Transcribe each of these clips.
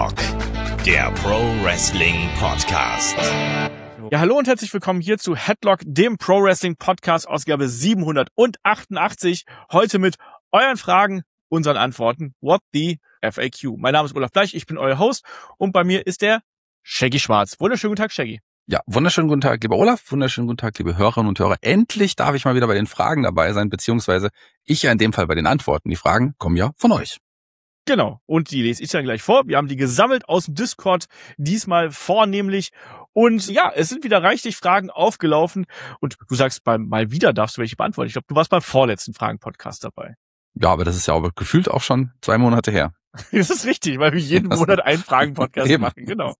Headlock, der Pro Wrestling Podcast. Ja, hallo und herzlich willkommen hier zu Headlock, dem Pro Wrestling Podcast, Ausgabe 788. Heute mit euren Fragen, unseren Antworten. What the FAQ? Mein Name ist Olaf Bleich, ich bin euer Host und bei mir ist der Shaggy Schwarz. Wunderschönen guten Tag, Shaggy. Ja, wunderschönen guten Tag, lieber Olaf, wunderschönen guten Tag, liebe Hörerinnen und Hörer. Endlich darf ich mal wieder bei den Fragen dabei sein, beziehungsweise ich ja in dem Fall bei den Antworten. Die Fragen kommen ja von euch. Genau, und die lese ich dann gleich vor. Wir haben die gesammelt aus dem Discord, diesmal vornehmlich. Und ja, es sind wieder reichlich Fragen aufgelaufen. Und du sagst, mal wieder darfst du welche beantworten. Ich glaube, du warst beim vorletzten Fragen-Podcast dabei. Ja, aber das ist ja aber gefühlt auch schon 2 Monate her. Das ist richtig, weil wir jeden Monat einen Fragen-Podcast machen. Genau.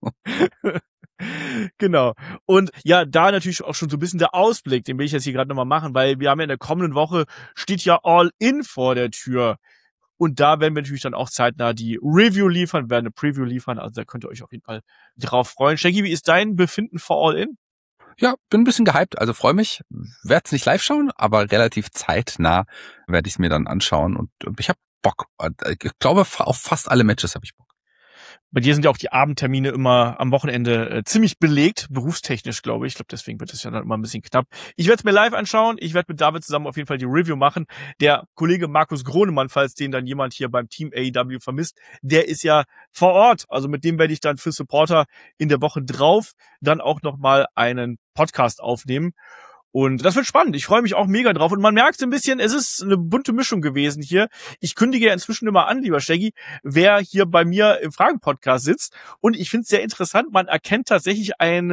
Genau. Und ja, da natürlich auch schon so ein bisschen der Ausblick, den will ich jetzt hier gerade nochmal machen, weil wir haben ja in der kommenden Woche, steht ja All In vor der Tür. Und da werden wir natürlich dann auch zeitnah die Review liefern, werden eine Preview liefern. Also da könnt ihr euch auf jeden Fall drauf freuen. Shaggy, wie ist dein Befinden vor All In? Ja, bin ein bisschen gehypt, also freue mich. Werde es nicht live schauen, aber relativ zeitnah werde ich es mir dann anschauen. Und ich habe Bock. Ich glaube, auf fast alle Matches habe ich Bock. Bei dir sind ja auch die Abendtermine immer am Wochenende ziemlich belegt, berufstechnisch, glaube ich. Ich glaube, deswegen wird es ja dann immer ein bisschen knapp. Ich werde es mir live anschauen. Ich werde mit David zusammen auf jeden Fall die Review machen. Der Kollege Markus Gronemann, falls den dann jemand hier beim Team AEW vermisst, der ist ja vor Ort. Also mit dem werde ich dann für Supporter in der Woche drauf dann auch nochmal einen Podcast aufnehmen. Und das wird spannend. Ich freue mich auch mega drauf. Und man merkt so ein bisschen, es ist eine bunte Mischung gewesen hier. Ich kündige ja inzwischen immer an, lieber Shaggy, wer hier bei mir im Fragen-Podcast sitzt. Und ich finde es sehr interessant. Man erkennt tatsächlich ein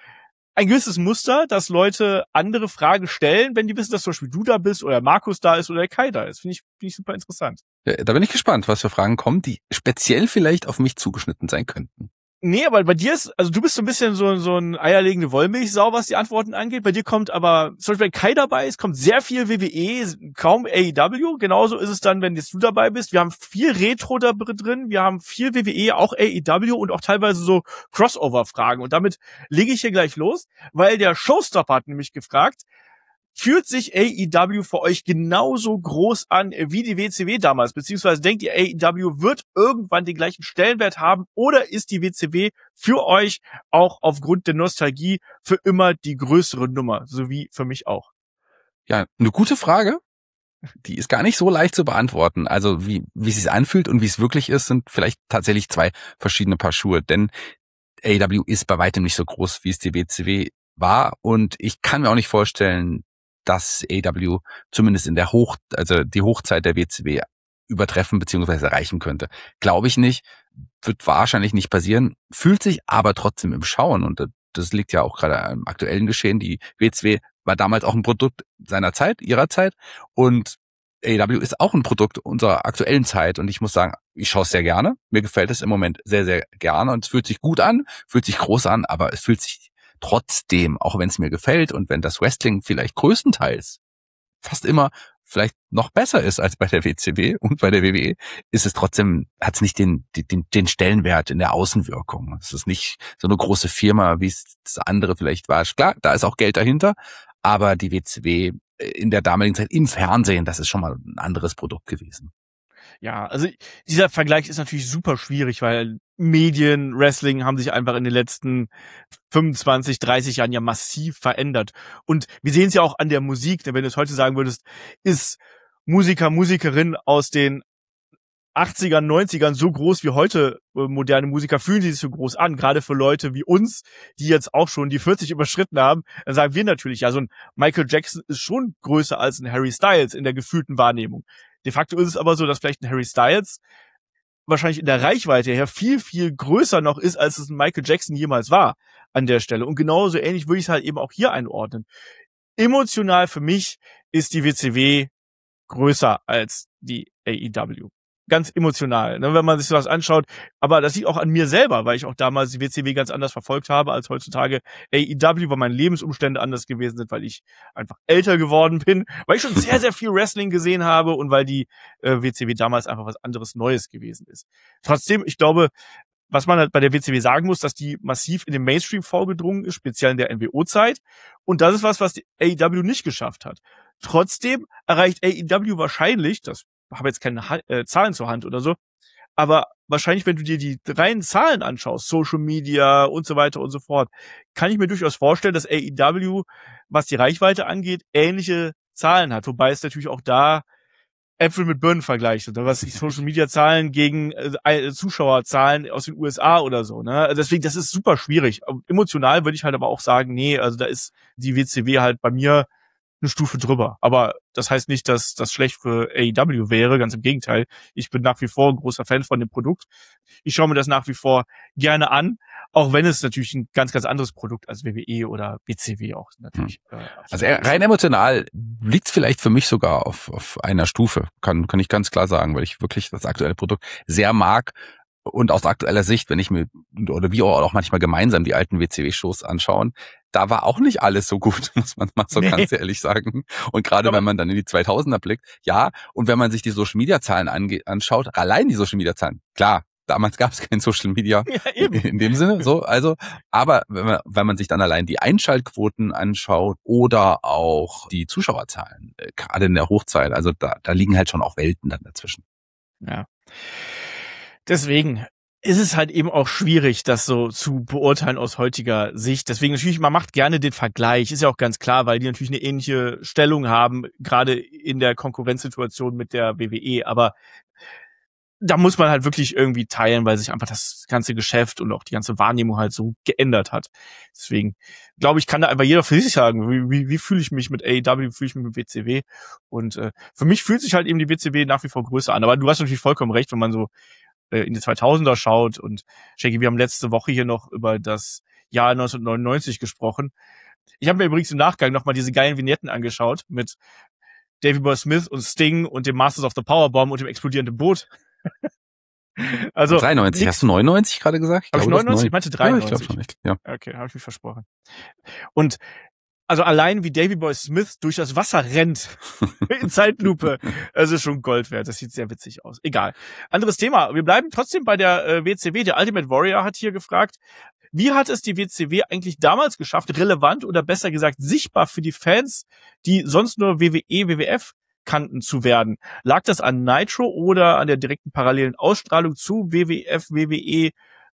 gewisses Muster, dass Leute andere Fragen stellen, wenn die wissen, dass zum Beispiel du da bist oder Markus da ist oder der Kai da ist. Finde ich super interessant. Ja, da bin ich gespannt, was für Fragen kommen, die speziell vielleicht auf mich zugeschnitten sein könnten. Nee, aber bei dir ist, also du bist so ein bisschen so ein eierlegende Wollmilchsau, was die Antworten angeht. Bei dir kommt aber, zum Beispiel wenn Kai dabei ist, kommt sehr viel WWE, kaum AEW. Genauso ist es dann, wenn jetzt du dabei bist. Wir haben viel Retro da drin, wir haben viel WWE, auch AEW und auch teilweise so Crossover-Fragen. Und damit lege ich hier gleich los, weil der Showstopper hat nämlich gefragt, fühlt sich AEW für euch genauso groß an wie die WCW damals? Beziehungsweise denkt ihr, AEW wird irgendwann den gleichen Stellenwert haben? Oder ist die WCW für euch auch aufgrund der Nostalgie für immer die größere Nummer? So wie für mich auch. Ja, eine gute Frage. Die ist gar nicht so leicht zu beantworten. Also wie es sich anfühlt und wie es wirklich ist, sind vielleicht tatsächlich 2 verschiedene Paar Schuhe. Denn AEW ist bei weitem nicht so groß, wie es die WCW war. Und ich kann mir auch nicht vorstellen, dass AEW zumindest in der die Hochzeit der WCW übertreffen bzw. erreichen könnte. Glaube ich nicht, wird wahrscheinlich nicht passieren, fühlt sich aber trotzdem im Schauen und das liegt ja auch gerade am aktuellen Geschehen. Die WCW war damals auch ein Produkt ihrer Zeit und AEW ist auch ein Produkt unserer aktuellen Zeit und ich muss sagen, ich schaue es sehr gerne. Mir gefällt es im Moment sehr, sehr gerne und es fühlt sich gut an, fühlt sich groß an, aber es fühlt sich trotzdem, auch wenn es mir gefällt und wenn das Wrestling vielleicht größtenteils fast immer vielleicht noch besser ist als bei der WCW und bei der WWE, ist es trotzdem, hat es nicht den Stellenwert in der Außenwirkung. Es ist nicht so eine große Firma, wie es das andere vielleicht war. Klar, da ist auch Geld dahinter, aber die WCW in der damaligen Zeit im Fernsehen, das ist schon mal ein anderes Produkt gewesen. Ja, also dieser Vergleich ist natürlich super schwierig, weil Medien, Wrestling haben sich einfach in den letzten 25, 30 Jahren ja massiv verändert. Und wir sehen es ja auch an der Musik, denn wenn du es heute sagen würdest, ist Musikerin aus den 80ern, 90ern so groß wie heute moderne Musiker, fühlen sie sich so groß an, gerade für Leute wie uns, die jetzt auch schon die 40 überschritten haben, dann sagen wir natürlich, ja, so ein Michael Jackson ist schon größer als ein Harry Styles in der gefühlten Wahrnehmung. De facto ist es aber so, dass vielleicht ein Harry Styles wahrscheinlich in der Reichweite her viel, viel größer noch ist, als es ein Michael Jackson jemals war an der Stelle. Und genauso ähnlich würde ich es halt eben auch hier einordnen. Emotional für mich ist die WCW größer als die AEW. Ganz emotional, ne, wenn man sich sowas anschaut. Aber das liegt auch an mir selber, weil ich auch damals die WCW ganz anders verfolgt habe als heutzutage AEW, weil meine Lebensumstände anders gewesen sind, weil ich einfach älter geworden bin, weil ich schon sehr, sehr viel Wrestling gesehen habe und weil die WCW damals einfach was anderes Neues gewesen ist. Trotzdem, ich glaube, was man halt bei der WCW sagen muss, dass die massiv in den Mainstream vorgedrungen ist, speziell in der NWO-Zeit. Und das ist was die AEW nicht geschafft hat. Trotzdem erreicht AEW wahrscheinlich, das habe jetzt keine Zahlen zur Hand oder so, Aber wahrscheinlich, wenn du dir die reinen Zahlen anschaust, Social Media und so weiter und so fort, kann ich mir durchaus vorstellen, dass AEW, was die Reichweite angeht, ähnliche Zahlen hat. Wobei es natürlich auch da Äpfel mit Birnen vergleicht, oder was die Social Media Zahlen gegen Zuschauerzahlen aus den USA oder so, ne? Deswegen, das ist super schwierig. Emotional würde ich halt aber auch sagen, nee, also da ist die WCW halt bei mir eine Stufe drüber. Aber das heißt nicht, dass das schlecht für AEW wäre, ganz im Gegenteil. Ich bin nach wie vor ein großer Fan von dem Produkt. Ich schaue mir das nach wie vor gerne an, auch wenn es natürlich ein ganz, ganz anderes Produkt als WWE oder BCW auch natürlich. Also rein emotional liegt es vielleicht für mich sogar auf einer Stufe, kann ich ganz klar sagen, weil ich wirklich das aktuelle Produkt sehr mag. Und aus aktueller Sicht, wenn ich mir, oder wie auch manchmal gemeinsam die alten WCW-Shows anschauen, da war auch nicht alles so gut, muss man mal so ganz ehrlich sagen. Und gerade wenn man dann in die 2000er blickt, ja, und wenn man sich die Social-Media-Zahlen anschaut, allein die Social-Media-Zahlen, klar, damals gab es kein Social-Media in dem Sinne, so, also, aber wenn man sich dann allein die Einschaltquoten anschaut oder auch die Zuschauerzahlen, gerade in der Hochzeit, also da liegen halt schon auch Welten dann dazwischen. Ja. Deswegen ist es halt eben auch schwierig, das so zu beurteilen aus heutiger Sicht. Deswegen natürlich, man macht gerne den Vergleich, ist ja auch ganz klar, weil die natürlich eine ähnliche Stellung haben, gerade in der Konkurrenzsituation mit der WWE. Aber da muss man halt wirklich irgendwie teilen, weil sich einfach das ganze Geschäft und auch die ganze Wahrnehmung halt so geändert hat. Deswegen glaube ich, kann da einfach jeder für sich sagen, wie fühle ich mich mit AEW, wie fühle ich mich mit WCW. Und für mich fühlt sich halt eben die WCW nach wie vor größer an. Aber du hast natürlich vollkommen recht, wenn man so in die 2000er schaut. Und Shaggy, wir haben letzte Woche hier noch über das Jahr 1999 gesprochen. Ich habe mir übrigens im Nachgang nochmal diese geilen Vignetten angeschaut mit Davey Boy Smith und Sting und dem Masters of the Powerbomb und dem explodierenden Boot. Also 93, hast du 99 gerade gesagt? Habe ich 99? Ich meinte 93. Ja, ich glaube schon. Ja. Okay, habe ich mich versprochen. Und also allein wie Davey Boy Smith durch das Wasser rennt in Zeitlupe, das ist schon Gold wert. Das sieht sehr witzig aus. Egal. Anderes Thema. Wir bleiben trotzdem bei der WCW. Der Ultimate Warrior hat hier gefragt, wie hat es die WCW eigentlich damals geschafft, relevant oder besser gesagt sichtbar für die Fans, die sonst nur WWE, WWF kannten, zu werden? Lag das an Nitro oder an der direkten parallelen Ausstrahlung zu WWF, WWE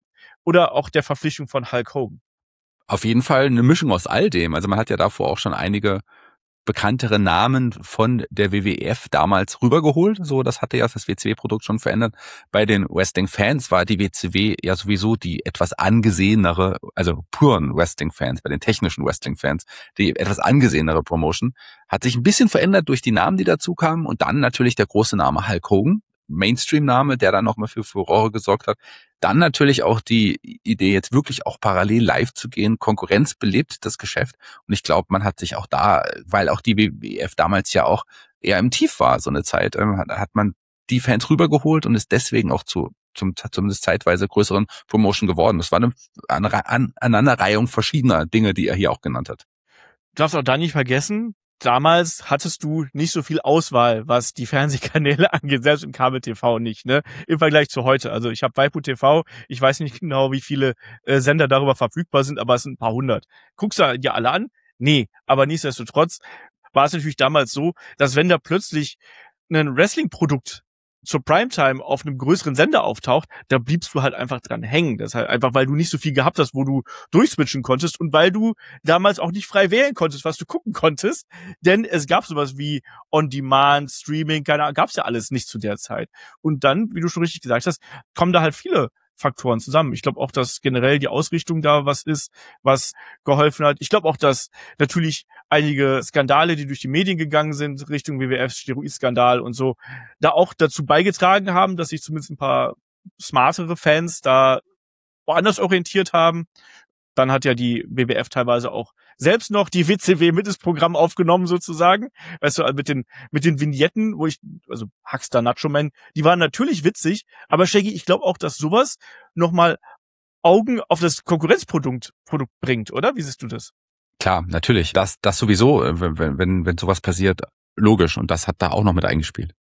oder auch der Verpflichtung von Hulk Hogan? Auf jeden Fall eine Mischung aus all dem. Also man hat ja davor auch schon einige bekanntere Namen von der WWF damals rübergeholt. So, das hatte ja das WCW-Produkt schon verändert. Bei den Wrestling-Fans war die WCW ja sowieso die etwas angesehenere, also puren Wrestling-Fans, bei den technischen Wrestling-Fans, die etwas angesehenere Promotion. Hat sich ein bisschen verändert durch die Namen, die dazu kamen. Und dann natürlich der große Name Hulk Hogan, Mainstream-Name, der dann nochmal für Furore gesorgt hat. Dann natürlich auch die Idee, jetzt wirklich auch parallel live zu gehen. Konkurrenz belebt das Geschäft. Und ich glaube, man hat sich auch da, weil auch die WWF damals ja auch eher im Tief war, so eine Zeit, hat man die Fans rübergeholt und ist deswegen auch zumindest zeitweise größeren Promotion geworden. Das war eine Aneinanderreihung verschiedener Dinge, die er hier auch genannt hat. Du darfst auch da nicht vergessen, damals hattest du nicht so viel Auswahl, was die Fernsehkanäle angeht, selbst im Kabel-TV nicht, ne? Im Vergleich zu heute. Also ich habe Waipu TV, ich weiß nicht genau, wie viele Sender darüber verfügbar sind, aber es sind ein paar hundert. Guckst du dir alle an? Nee, aber nichtsdestotrotz war es natürlich damals so, dass wenn da plötzlich ein Wrestling-Produkt zur Primetime auf einem größeren Sender auftaucht, da bliebst du halt einfach dran hängen. Das ist halt einfach, weil du nicht so viel gehabt hast, wo du durchswitchen konntest und weil du damals auch nicht frei wählen konntest, was du gucken konntest. Denn es gab sowas wie On-Demand, Streaming, keine Ahnung, gab's ja alles nicht zu der Zeit. Und dann, wie du schon richtig gesagt hast, kommen da halt viele Faktoren zusammen. Ich glaube auch, dass generell die Ausrichtung da was ist, was geholfen hat. Ich glaube auch, dass natürlich einige Skandale, die durch die Medien gegangen sind, Richtung WWF, Steroid-Skandal und so, da auch dazu beigetragen haben, dass sich zumindest ein paar smartere Fans da woanders orientiert haben. Dann hat ja die WWF teilweise auch selbst noch die WCW mit ins Programm aufgenommen sozusagen. Weißt du, mit den Vignetten, also Huckster, Nacho Man, die waren natürlich witzig, aber Shaggy, ich glaube auch, dass sowas nochmal Augen auf das Konkurrenzprodukt bringt, oder? Wie siehst du das? Klar, natürlich. Das sowieso, wenn sowas passiert, logisch. Und das hat da auch noch mit eingespielt.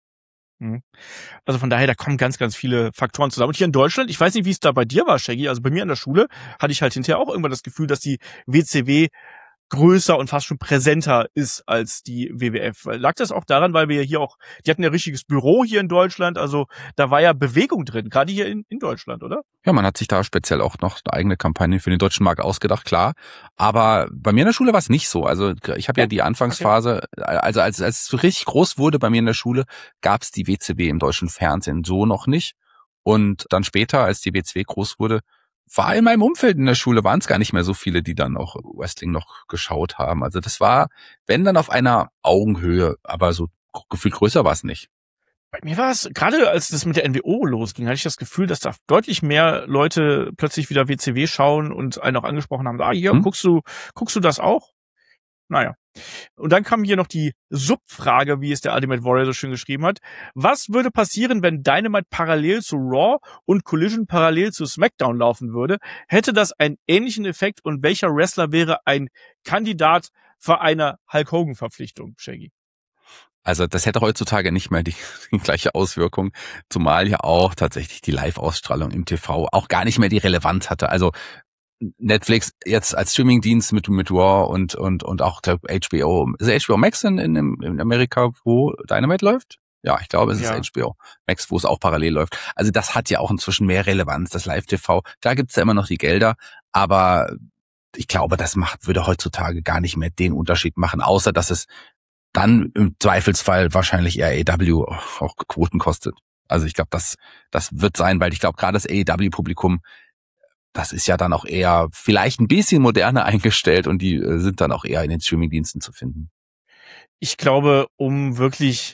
Also von daher, da kommen ganz, ganz viele Faktoren zusammen. Und hier in Deutschland, ich weiß nicht, wie es da bei dir war, Shaggy, also bei mir an der Schule hatte ich halt hinterher auch irgendwann das Gefühl, dass die WCW größer und fast schon präsenter ist als die WWF. Lag das auch daran, weil wir ja hier auch, die hatten ja ein richtiges Büro hier in Deutschland, also da war ja Bewegung drin, gerade hier in Deutschland, oder? Ja, man hat sich da speziell auch noch eine eigene Kampagne für den deutschen Markt ausgedacht, klar. Aber bei mir in der Schule war es nicht so. Also ich habe ja die Anfangsphase, also als es richtig groß wurde bei mir in der Schule, gab es die WCW im deutschen Fernsehen so noch nicht. Und dann später, als die WCW groß wurde, war in meinem Umfeld in der Schule, waren es gar nicht mehr so viele, die dann auch Wrestling noch geschaut haben. Also das war, wenn dann auf einer Augenhöhe, aber so gefühlt größer war es nicht. Bei mir war es, gerade als das mit der NWO losging, hatte ich das Gefühl, dass da deutlich mehr Leute plötzlich wieder WCW schauen und einen auch angesprochen haben, hier, guckst du das auch? Naja. Und dann kam hier noch die Subfrage, wie es der Ultimate Warrior so schön geschrieben hat. Was würde passieren, wenn Dynamite parallel zu Raw und Collision parallel zu SmackDown laufen würde? Hätte das einen ähnlichen Effekt und welcher Wrestler wäre ein Kandidat für eine Hulk Hogan Verpflichtung, Shaggy? Also das hätte heutzutage nicht mehr die gleiche Auswirkung, zumal ja auch tatsächlich die Live-Ausstrahlung im TV auch gar nicht mehr die Relevanz hatte. Also Netflix jetzt als Streamingdienst mit Raw und auch der HBO. Ist HBO Max in Amerika, wo Dynamite läuft? Ja, ich glaube, es ist HBO Max, wo es auch parallel läuft. Also das hat ja auch inzwischen mehr Relevanz, das Live-TV. Da gibt's ja immer noch die Gelder, aber ich glaube, würde heutzutage gar nicht mehr den Unterschied machen, außer dass es dann im Zweifelsfall wahrscheinlich eher AEW auch Quoten kostet. Also ich glaube, das wird sein, weil ich glaube, gerade das AEW-Publikum, das ist ja dann auch eher vielleicht ein bisschen moderner eingestellt und die sind dann auch eher in den Streamingdiensten zu finden. Ich glaube, um wirklich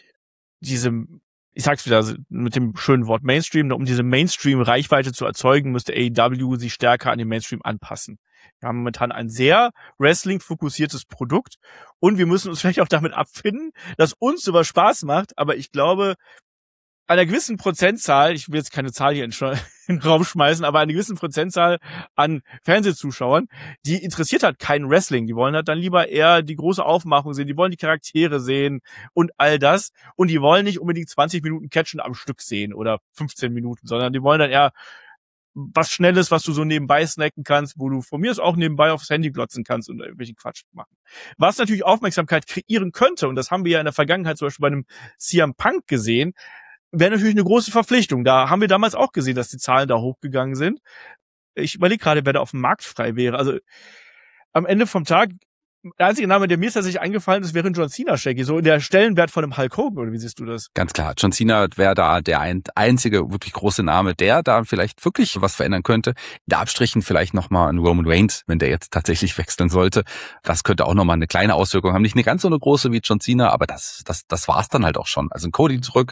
ich sag's wieder mit dem schönen Wort Mainstream, um diese Mainstream-Reichweite zu erzeugen, müsste AEW sich stärker an den Mainstream anpassen. Wir haben momentan ein sehr Wrestling-fokussiertes Produkt und wir müssen uns vielleicht auch damit abfinden, dass uns sowas Spaß macht, aber ich glaube, einer gewissen Prozentzahl, ich will jetzt keine Zahl hier in den Raum schmeißen, aber eine gewissen Prozentzahl an Fernsehzuschauern, die interessiert halt kein Wrestling. Die wollen halt dann lieber eher die große Aufmachung sehen, die wollen die Charaktere sehen und all das. Und die wollen nicht unbedingt 20 Minuten Catchen am Stück sehen oder 15 Minuten, sondern die wollen dann eher was Schnelles, was du so nebenbei snacken kannst, wo du von mir aus auch nebenbei aufs Handy glotzen kannst und irgendwelchen Quatsch machen. Was natürlich Aufmerksamkeit kreieren könnte, und das haben wir ja in der Vergangenheit zum Beispiel bei einem CM Punk gesehen, wäre natürlich eine große Verpflichtung. Da haben wir damals auch gesehen, dass die Zahlen da hochgegangen sind. Ich überlege gerade, wer da auf dem Markt frei wäre. Also am Ende vom Tag, der einzige Name, der mir tatsächlich eingefallen ist, wäre John Cena, Shaggy. So der Stellenwert von einem Hulk Hogan, oder wie siehst du das? Ganz klar, John Cena wäre da der einzige wirklich große Name, der da vielleicht wirklich was verändern könnte. Da Abstrichen vielleicht nochmal ein Roman Reigns, wenn der jetzt tatsächlich wechseln sollte. Das könnte auch nochmal eine kleine Auswirkung haben. Nicht eine ganz so eine große wie John Cena, aber das war's dann halt auch schon. Also ein Cody zurück,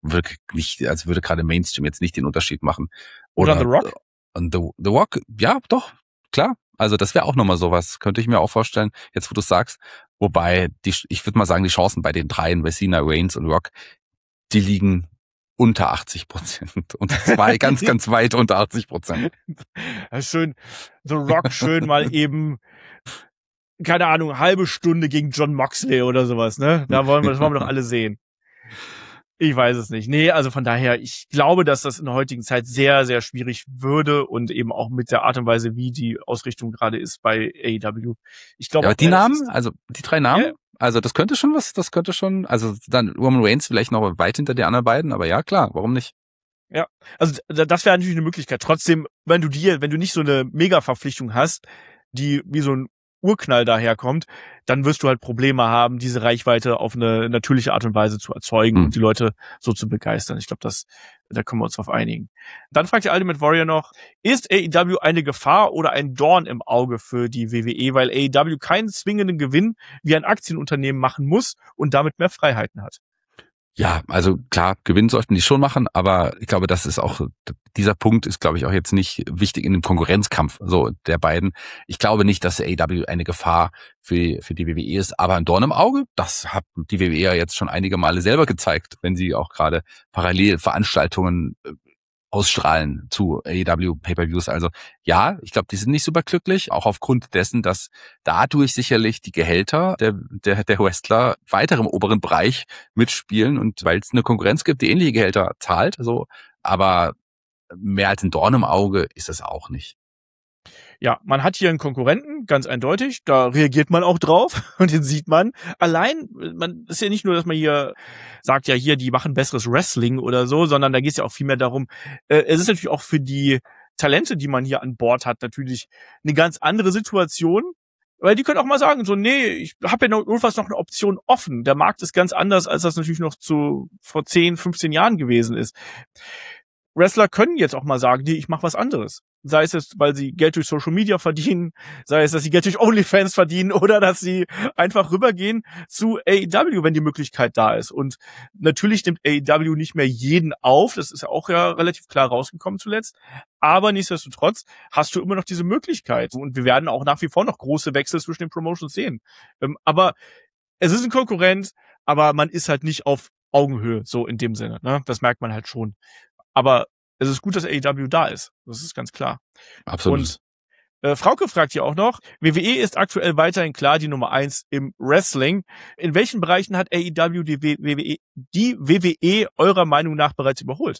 würde gerade Mainstream jetzt nicht den Unterschied machen. Oder The Rock? Und The Rock, ja, doch, klar. Also das wäre auch nochmal sowas, könnte ich mir auch vorstellen, jetzt wo du es sagst. Wobei, ich würde mal sagen, die Chancen bei den dreien, bei Cena, Reigns und Rock, die liegen unter 80%. Und zwei ganz, ganz weit unter 80%. Schön, The Rock schön mal eben, keine Ahnung, halbe Stunde gegen John Moxley oder sowas, ne? Das wollen wir doch alle sehen. Ich weiß es nicht. Nee, also von daher, ich glaube, dass das in der heutigen Zeit sehr, sehr schwierig würde und eben auch mit der Art und Weise, wie die Ausrichtung gerade ist bei AEW. Ich glaube, ja, die Namen, also die drei Namen, also das könnte schon, also dann Roman Reigns vielleicht noch weit hinter den anderen beiden, aber ja, klar, warum nicht? Ja, also das wäre natürlich eine Möglichkeit. Trotzdem, wenn du nicht so eine Mega-Verpflichtung hast, die wie so ein Urknall daherkommt, dann wirst du halt Probleme haben, diese Reichweite auf eine natürliche Art und Weise zu erzeugen und die Leute so zu begeistern. Ich glaube, da können wir uns drauf einigen. Dann fragt der Ultimate Warrior noch, ist AEW eine Gefahr oder ein Dorn im Auge für die WWE, weil AEW keinen zwingenden Gewinn wie ein Aktienunternehmen machen muss und damit mehr Freiheiten hat? Ja, also klar, Gewinn sollten die schon machen, aber ich glaube, das ist auch, dieser Punkt ist, glaube ich, auch jetzt nicht wichtig in dem Konkurrenzkampf so der beiden. Ich glaube nicht, dass AEW eine Gefahr für die WWE ist, aber ein Dorn im Auge, das hat die WWE ja jetzt schon einige Male selber gezeigt, wenn sie auch gerade parallel Veranstaltungen ausstrahlen zu AEW Pay-Per-Views. Also ja, ich glaube, die sind nicht super glücklich, auch aufgrund dessen, dass dadurch sicherlich die Gehälter der Wrestler weiter im oberen Bereich mitspielen und weil es eine Konkurrenz gibt, die ähnliche Gehälter zahlt, so, aber mehr als ein Dorn im Auge ist es auch nicht. Ja, man hat hier einen Konkurrenten, ganz eindeutig, da reagiert man auch drauf und den sieht man. Allein, man ist ja nicht nur, dass man hier sagt, ja hier, die machen besseres Wrestling oder so, sondern da geht es ja auch viel mehr darum, es ist natürlich auch für die Talente, die man hier an Bord hat, natürlich eine ganz andere Situation, weil die können auch mal sagen, so, nee, ich habe ja notfalls noch eine Option offen. Der Markt ist ganz anders, als das natürlich noch vor 10, 15 Jahren gewesen ist. Wrestler können jetzt auch mal sagen, nee, ich mache was anderes. Sei es jetzt, weil sie Geld durch Social Media verdienen, sei es, dass sie Geld durch OnlyFans verdienen oder dass sie einfach rübergehen zu AEW, wenn die Möglichkeit da ist. Und natürlich nimmt AEW nicht mehr jeden auf, das ist ja auch relativ klar rausgekommen zuletzt. Aber nichtsdestotrotz hast du immer noch diese Möglichkeit. Und wir werden auch nach wie vor noch große Wechsel zwischen den Promotions sehen. Aber es ist ein Konkurrent, aber man ist halt nicht auf Augenhöhe, so in dem Sinne. Ne? Das merkt man halt schon. Aber es ist gut, dass AEW da ist. Das ist ganz klar. Absolut. Und Frauke fragt hier auch noch, WWE ist aktuell weiterhin klar die Nummer 1 im Wrestling. In welchen Bereichen hat AEW die WWE eurer Meinung nach bereits überholt?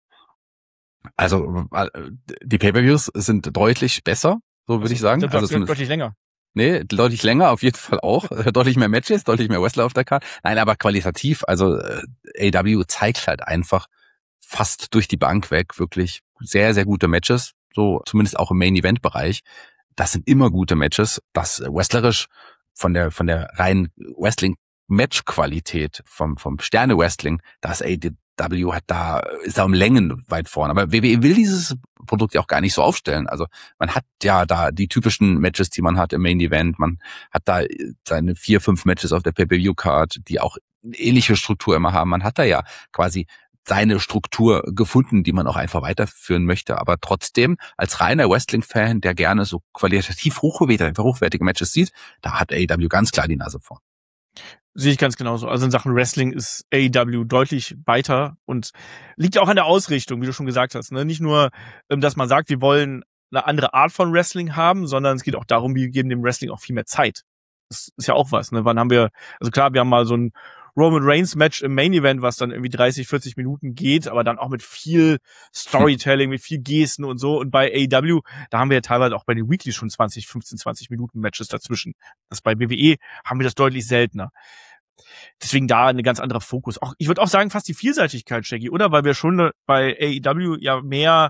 Also die Pay-Per-Views sind deutlich besser, so würde ich sagen. Also deutlich länger. Nee, deutlich länger, auf jeden Fall auch. Deutlich mehr Matches, deutlich mehr Wrestler auf der Karte. Nein, aber qualitativ, also AEW zeigt halt einfach fast durch die Bank weg wirklich sehr, sehr gute Matches, so zumindest auch im Main-Event-Bereich. Das sind immer gute Matches. Das wrestlerisch von der reinen Wrestling-Match-Qualität, vom Sterne-Wrestling, das AEW ist da um Längen weit vorne. Aber WWE will dieses Produkt ja auch gar nicht so aufstellen. Also man hat ja da die typischen Matches, die man hat im Main-Event. Man hat da seine 4, 5 Matches auf der Pay-Per-View-Card, die auch eine ähnliche Struktur immer haben. Man hat da ja quasi seine Struktur gefunden, die man auch einfach weiterführen möchte. Aber trotzdem, als reiner Wrestling-Fan, der gerne so qualitativ hochwertige Matches sieht, da hat AEW ganz klar die Nase vorn. Sehe ich ganz genauso. Also in Sachen Wrestling ist AEW deutlich weiter und liegt auch an der Ausrichtung, wie du schon gesagt hast. Ne? Nicht nur, dass man sagt, wir wollen eine andere Art von Wrestling haben, sondern es geht auch darum, wir geben dem Wrestling auch viel mehr Zeit. Das ist ja auch was. Ne? Wann haben wir, also klar, wir haben mal so ein Roman Reigns Match im Main Event, was dann irgendwie 30, 40 Minuten geht, aber dann auch mit viel Storytelling, mit viel Gesten und so. Und bei AEW, da haben wir ja teilweise auch bei den Weeklies schon 15, 20 Minuten Matches dazwischen. Das bei WWE haben wir das deutlich seltener. Deswegen da eine ganz anderer Fokus. Auch, ich würde auch sagen, fast die Vielseitigkeit, Shaggy, oder? Weil wir schon bei AEW ja mehr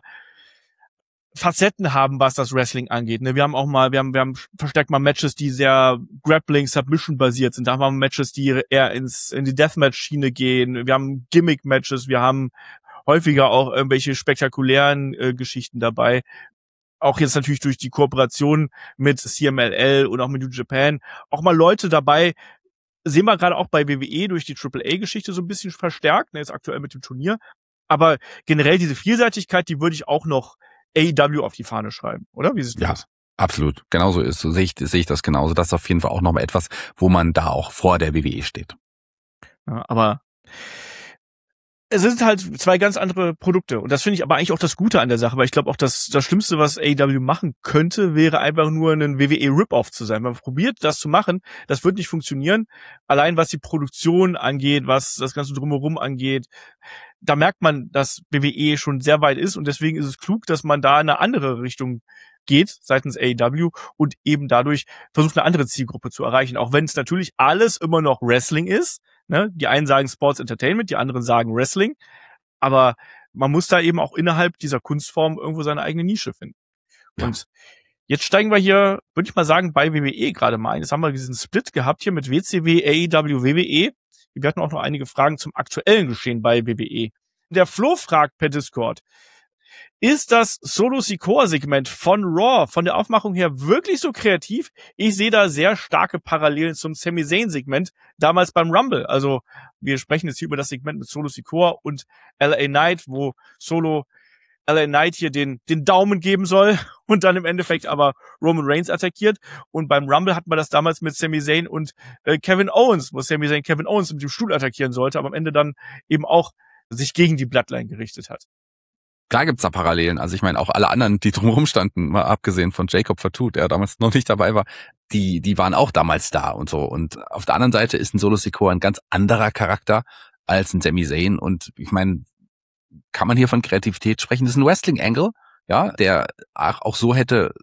Facetten haben, was das Wrestling angeht. Ne? Wir haben verstärkt mal Matches, die sehr Grappling, Submission basiert sind. Da haben wir Matches, die eher in die Deathmatch-Schiene gehen. Wir haben Gimmick-Matches. Wir haben häufiger auch irgendwelche spektakulären Geschichten dabei. Auch jetzt natürlich durch die Kooperation mit CMLL und auch mit New Japan. Auch mal Leute dabei, sehen wir gerade auch bei WWE durch die AAA-Geschichte so ein bisschen verstärkt. Ne? Jetzt aktuell mit dem Turnier. Aber generell diese Vielseitigkeit, die würde ich auch noch AEW auf die Fahne schreiben, oder? Wie siehst du das? Absolut. Genauso ist. So sehe ich das genauso. Das ist auf jeden Fall auch nochmal etwas, wo man da auch vor der WWE steht. Ja, aber es sind halt zwei ganz andere Produkte. Und das finde ich aber eigentlich auch das Gute an der Sache, weil ich glaube auch, das Schlimmste, was AEW machen könnte, wäre einfach nur ein WWE-Rip-Off zu sein. Man probiert, das zu machen, das wird nicht funktionieren. Allein was die Produktion angeht, was das Ganze drumherum angeht, da merkt man, dass WWE schon sehr weit ist und deswegen ist es klug, dass man da in eine andere Richtung geht seitens AEW und eben dadurch versucht, eine andere Zielgruppe zu erreichen. Auch wenn es natürlich alles immer noch Wrestling ist. Ne? Die einen sagen Sports Entertainment, die anderen sagen Wrestling. Aber man muss da eben auch innerhalb dieser Kunstform irgendwo seine eigene Nische finden. Ja. Und jetzt steigen wir hier, würde ich mal sagen, bei WWE gerade mal ein. Jetzt haben wir diesen Split gehabt hier mit WCW, AEW, WWE. Wir hatten auch noch einige Fragen zum aktuellen Geschehen bei WWE. Der Flo fragt per Discord, ist das Solo Sikoa-Segment von Raw von der Aufmachung her wirklich so kreativ? Ich sehe da sehr starke Parallelen zum Sami Zayn-Segment damals beim Rumble. Also wir sprechen jetzt hier über das Segment mit Solo Sikoa und LA Knight, wo Solo LA Knight hier den Daumen geben soll und dann im Endeffekt aber Roman Reigns attackiert. Und beim Rumble hatten wir das damals mit Sami Zayn und Kevin Owens, wo Sami Zayn Kevin Owens mit dem Stuhl attackieren sollte, aber am Ende dann eben auch sich gegen die Bloodline gerichtet hat. Klar gibt's da Parallelen. Also ich meine, auch alle anderen, die drumherum standen, mal abgesehen von Jacob Fatu, der damals noch nicht dabei war, die waren auch damals da und so. Und auf der anderen Seite ist ein Solo Sikoa ein ganz anderer Charakter als ein Sami Zayn. Und ich meine, kann man hier von Kreativität sprechen? Das ist ein Wrestling-Angle, ja, der auch so hätte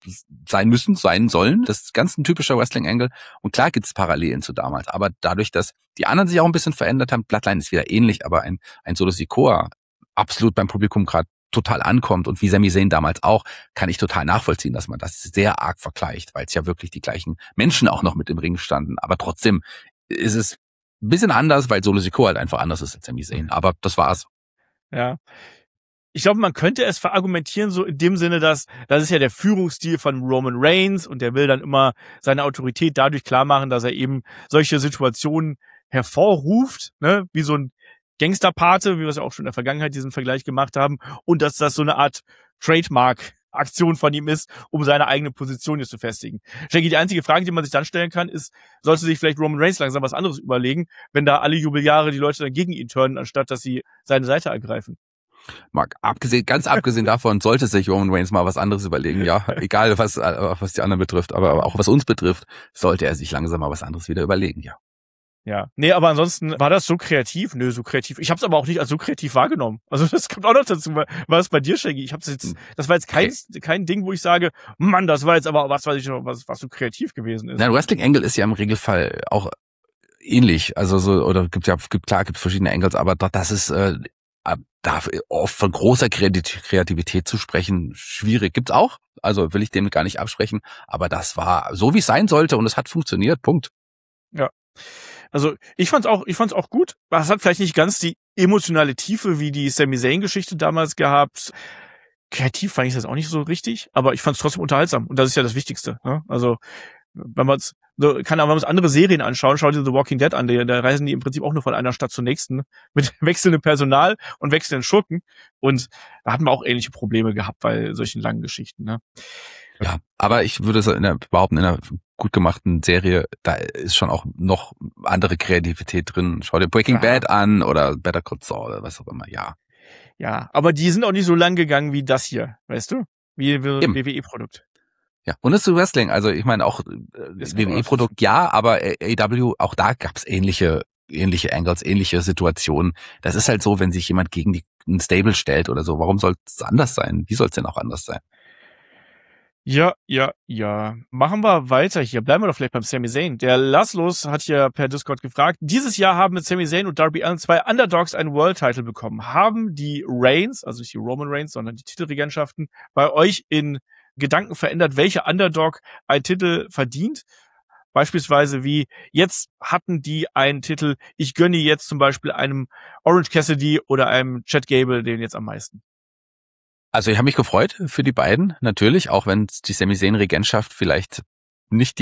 sein sollen. Das ist ganz ein typischer Wrestling-Angle. Und klar gibt es Parallelen zu damals. Aber dadurch, dass die anderen sich auch ein bisschen verändert haben, Bloodline ist wieder ähnlich, aber ein Solo Sikoa absolut beim Publikum gerade total ankommt und wie Sami Zayn damals auch, kann ich total nachvollziehen, dass man das sehr arg vergleicht, weil es ja wirklich die gleichen Menschen auch noch mit im Ring standen. Aber trotzdem ist es ein bisschen anders, weil Solo Sikoa halt einfach anders ist als Sami Zayn. Aber das war's. Ja. Ich glaube, man könnte es verargumentieren, so in dem Sinne, dass das ist ja der Führungsstil von Roman Reigns und der will dann immer seine Autorität dadurch klar machen, dass er eben solche Situationen hervorruft, ne, wie so ein Gangsterpate, wie wir es ja auch schon in der Vergangenheit diesen Vergleich gemacht haben, und dass das so eine Art Trademark-Aktion von ihm ist, um seine eigene Position hier zu festigen. Shaggy, die einzige Frage, die man sich dann stellen kann, ist, sollte sich vielleicht Roman Reigns langsam was anderes überlegen, wenn da alle Jubeljahre die Leute dann gegen ihn turnen, anstatt dass sie seine Seite ergreifen? Marc, ganz abgesehen davon sollte sich Roman Reigns mal was anderes überlegen, ja. Egal, was die anderen betrifft, aber auch was uns betrifft, sollte er sich langsam mal was anderes wieder überlegen, ja. Ja. Nee, aber ansonsten war das so kreativ? Nö, so kreativ. Ich habe es aber auch nicht als so kreativ wahrgenommen. Also das kommt auch noch dazu. War es bei dir, Shaggy? Das war jetzt kein Ding, wo ich sage, Mann, das war jetzt aber was so kreativ gewesen ist. Nein, Wrestling Angle ist ja im Regelfall auch ähnlich. Also so, oder gibt verschiedene Angles, aber das ist da oft von großer Kreativität zu sprechen, schwierig. Gibt's auch, also will ich dem gar nicht absprechen, aber das war so, wie es sein sollte und es hat funktioniert, Punkt. Ja, also ich fand's auch gut. Es hat vielleicht nicht ganz die emotionale Tiefe wie die Sami Zayn-Geschichte damals gehabt. Kreativ fand ich das auch nicht so richtig, aber ich fand's trotzdem unterhaltsam und das ist ja das Wichtigste, ne? Also wenn man uns andere Serien anschauen, schau dir The Walking Dead an, da reisen die im Prinzip auch nur von einer Stadt zur nächsten mit wechselndem Personal und wechselnden Schurken und da hatten wir auch ähnliche Probleme gehabt bei solchen langen Geschichten, ne? Ja, aber ich würde behaupten, in einer gut gemachten Serie, da ist schon auch noch andere Kreativität drin. Schau dir Breaking Bad an oder Better Call Saul oder was auch immer, ja. Ja, aber die sind auch nicht so lang gegangen wie das hier, weißt du? Wie ein WWE-Produkt. Ja, und es ist Wrestling, also ich meine auch WWE-Produkt, ja, aber AEW, auch da gab's ähnliche Angles, ähnliche Situationen. Das ist halt so, wenn sich jemand gegen ein Stable stellt oder so, warum soll es anders sein? Wie soll es denn auch anders sein? Ja. Machen wir weiter hier. Bleiben wir doch vielleicht beim Sami Zayn. Der Laszlos hat hier per Discord gefragt, dieses Jahr haben mit Sami Zayn und Darby Allin 2 Underdogs einen World Title bekommen. Haben die Reigns, also nicht die Roman Reigns, sondern die Titelregentschaften, bei euch in Gedanken verändert, welcher Underdog einen Titel verdient? Beispielsweise wie, jetzt hatten die einen Titel, ich gönne jetzt zum Beispiel einem Orange Cassidy oder einem Chad Gable den jetzt am meisten. Also ich habe mich gefreut für die beiden, natürlich, auch wenn die Sami Zayn-Regentschaft vielleicht nicht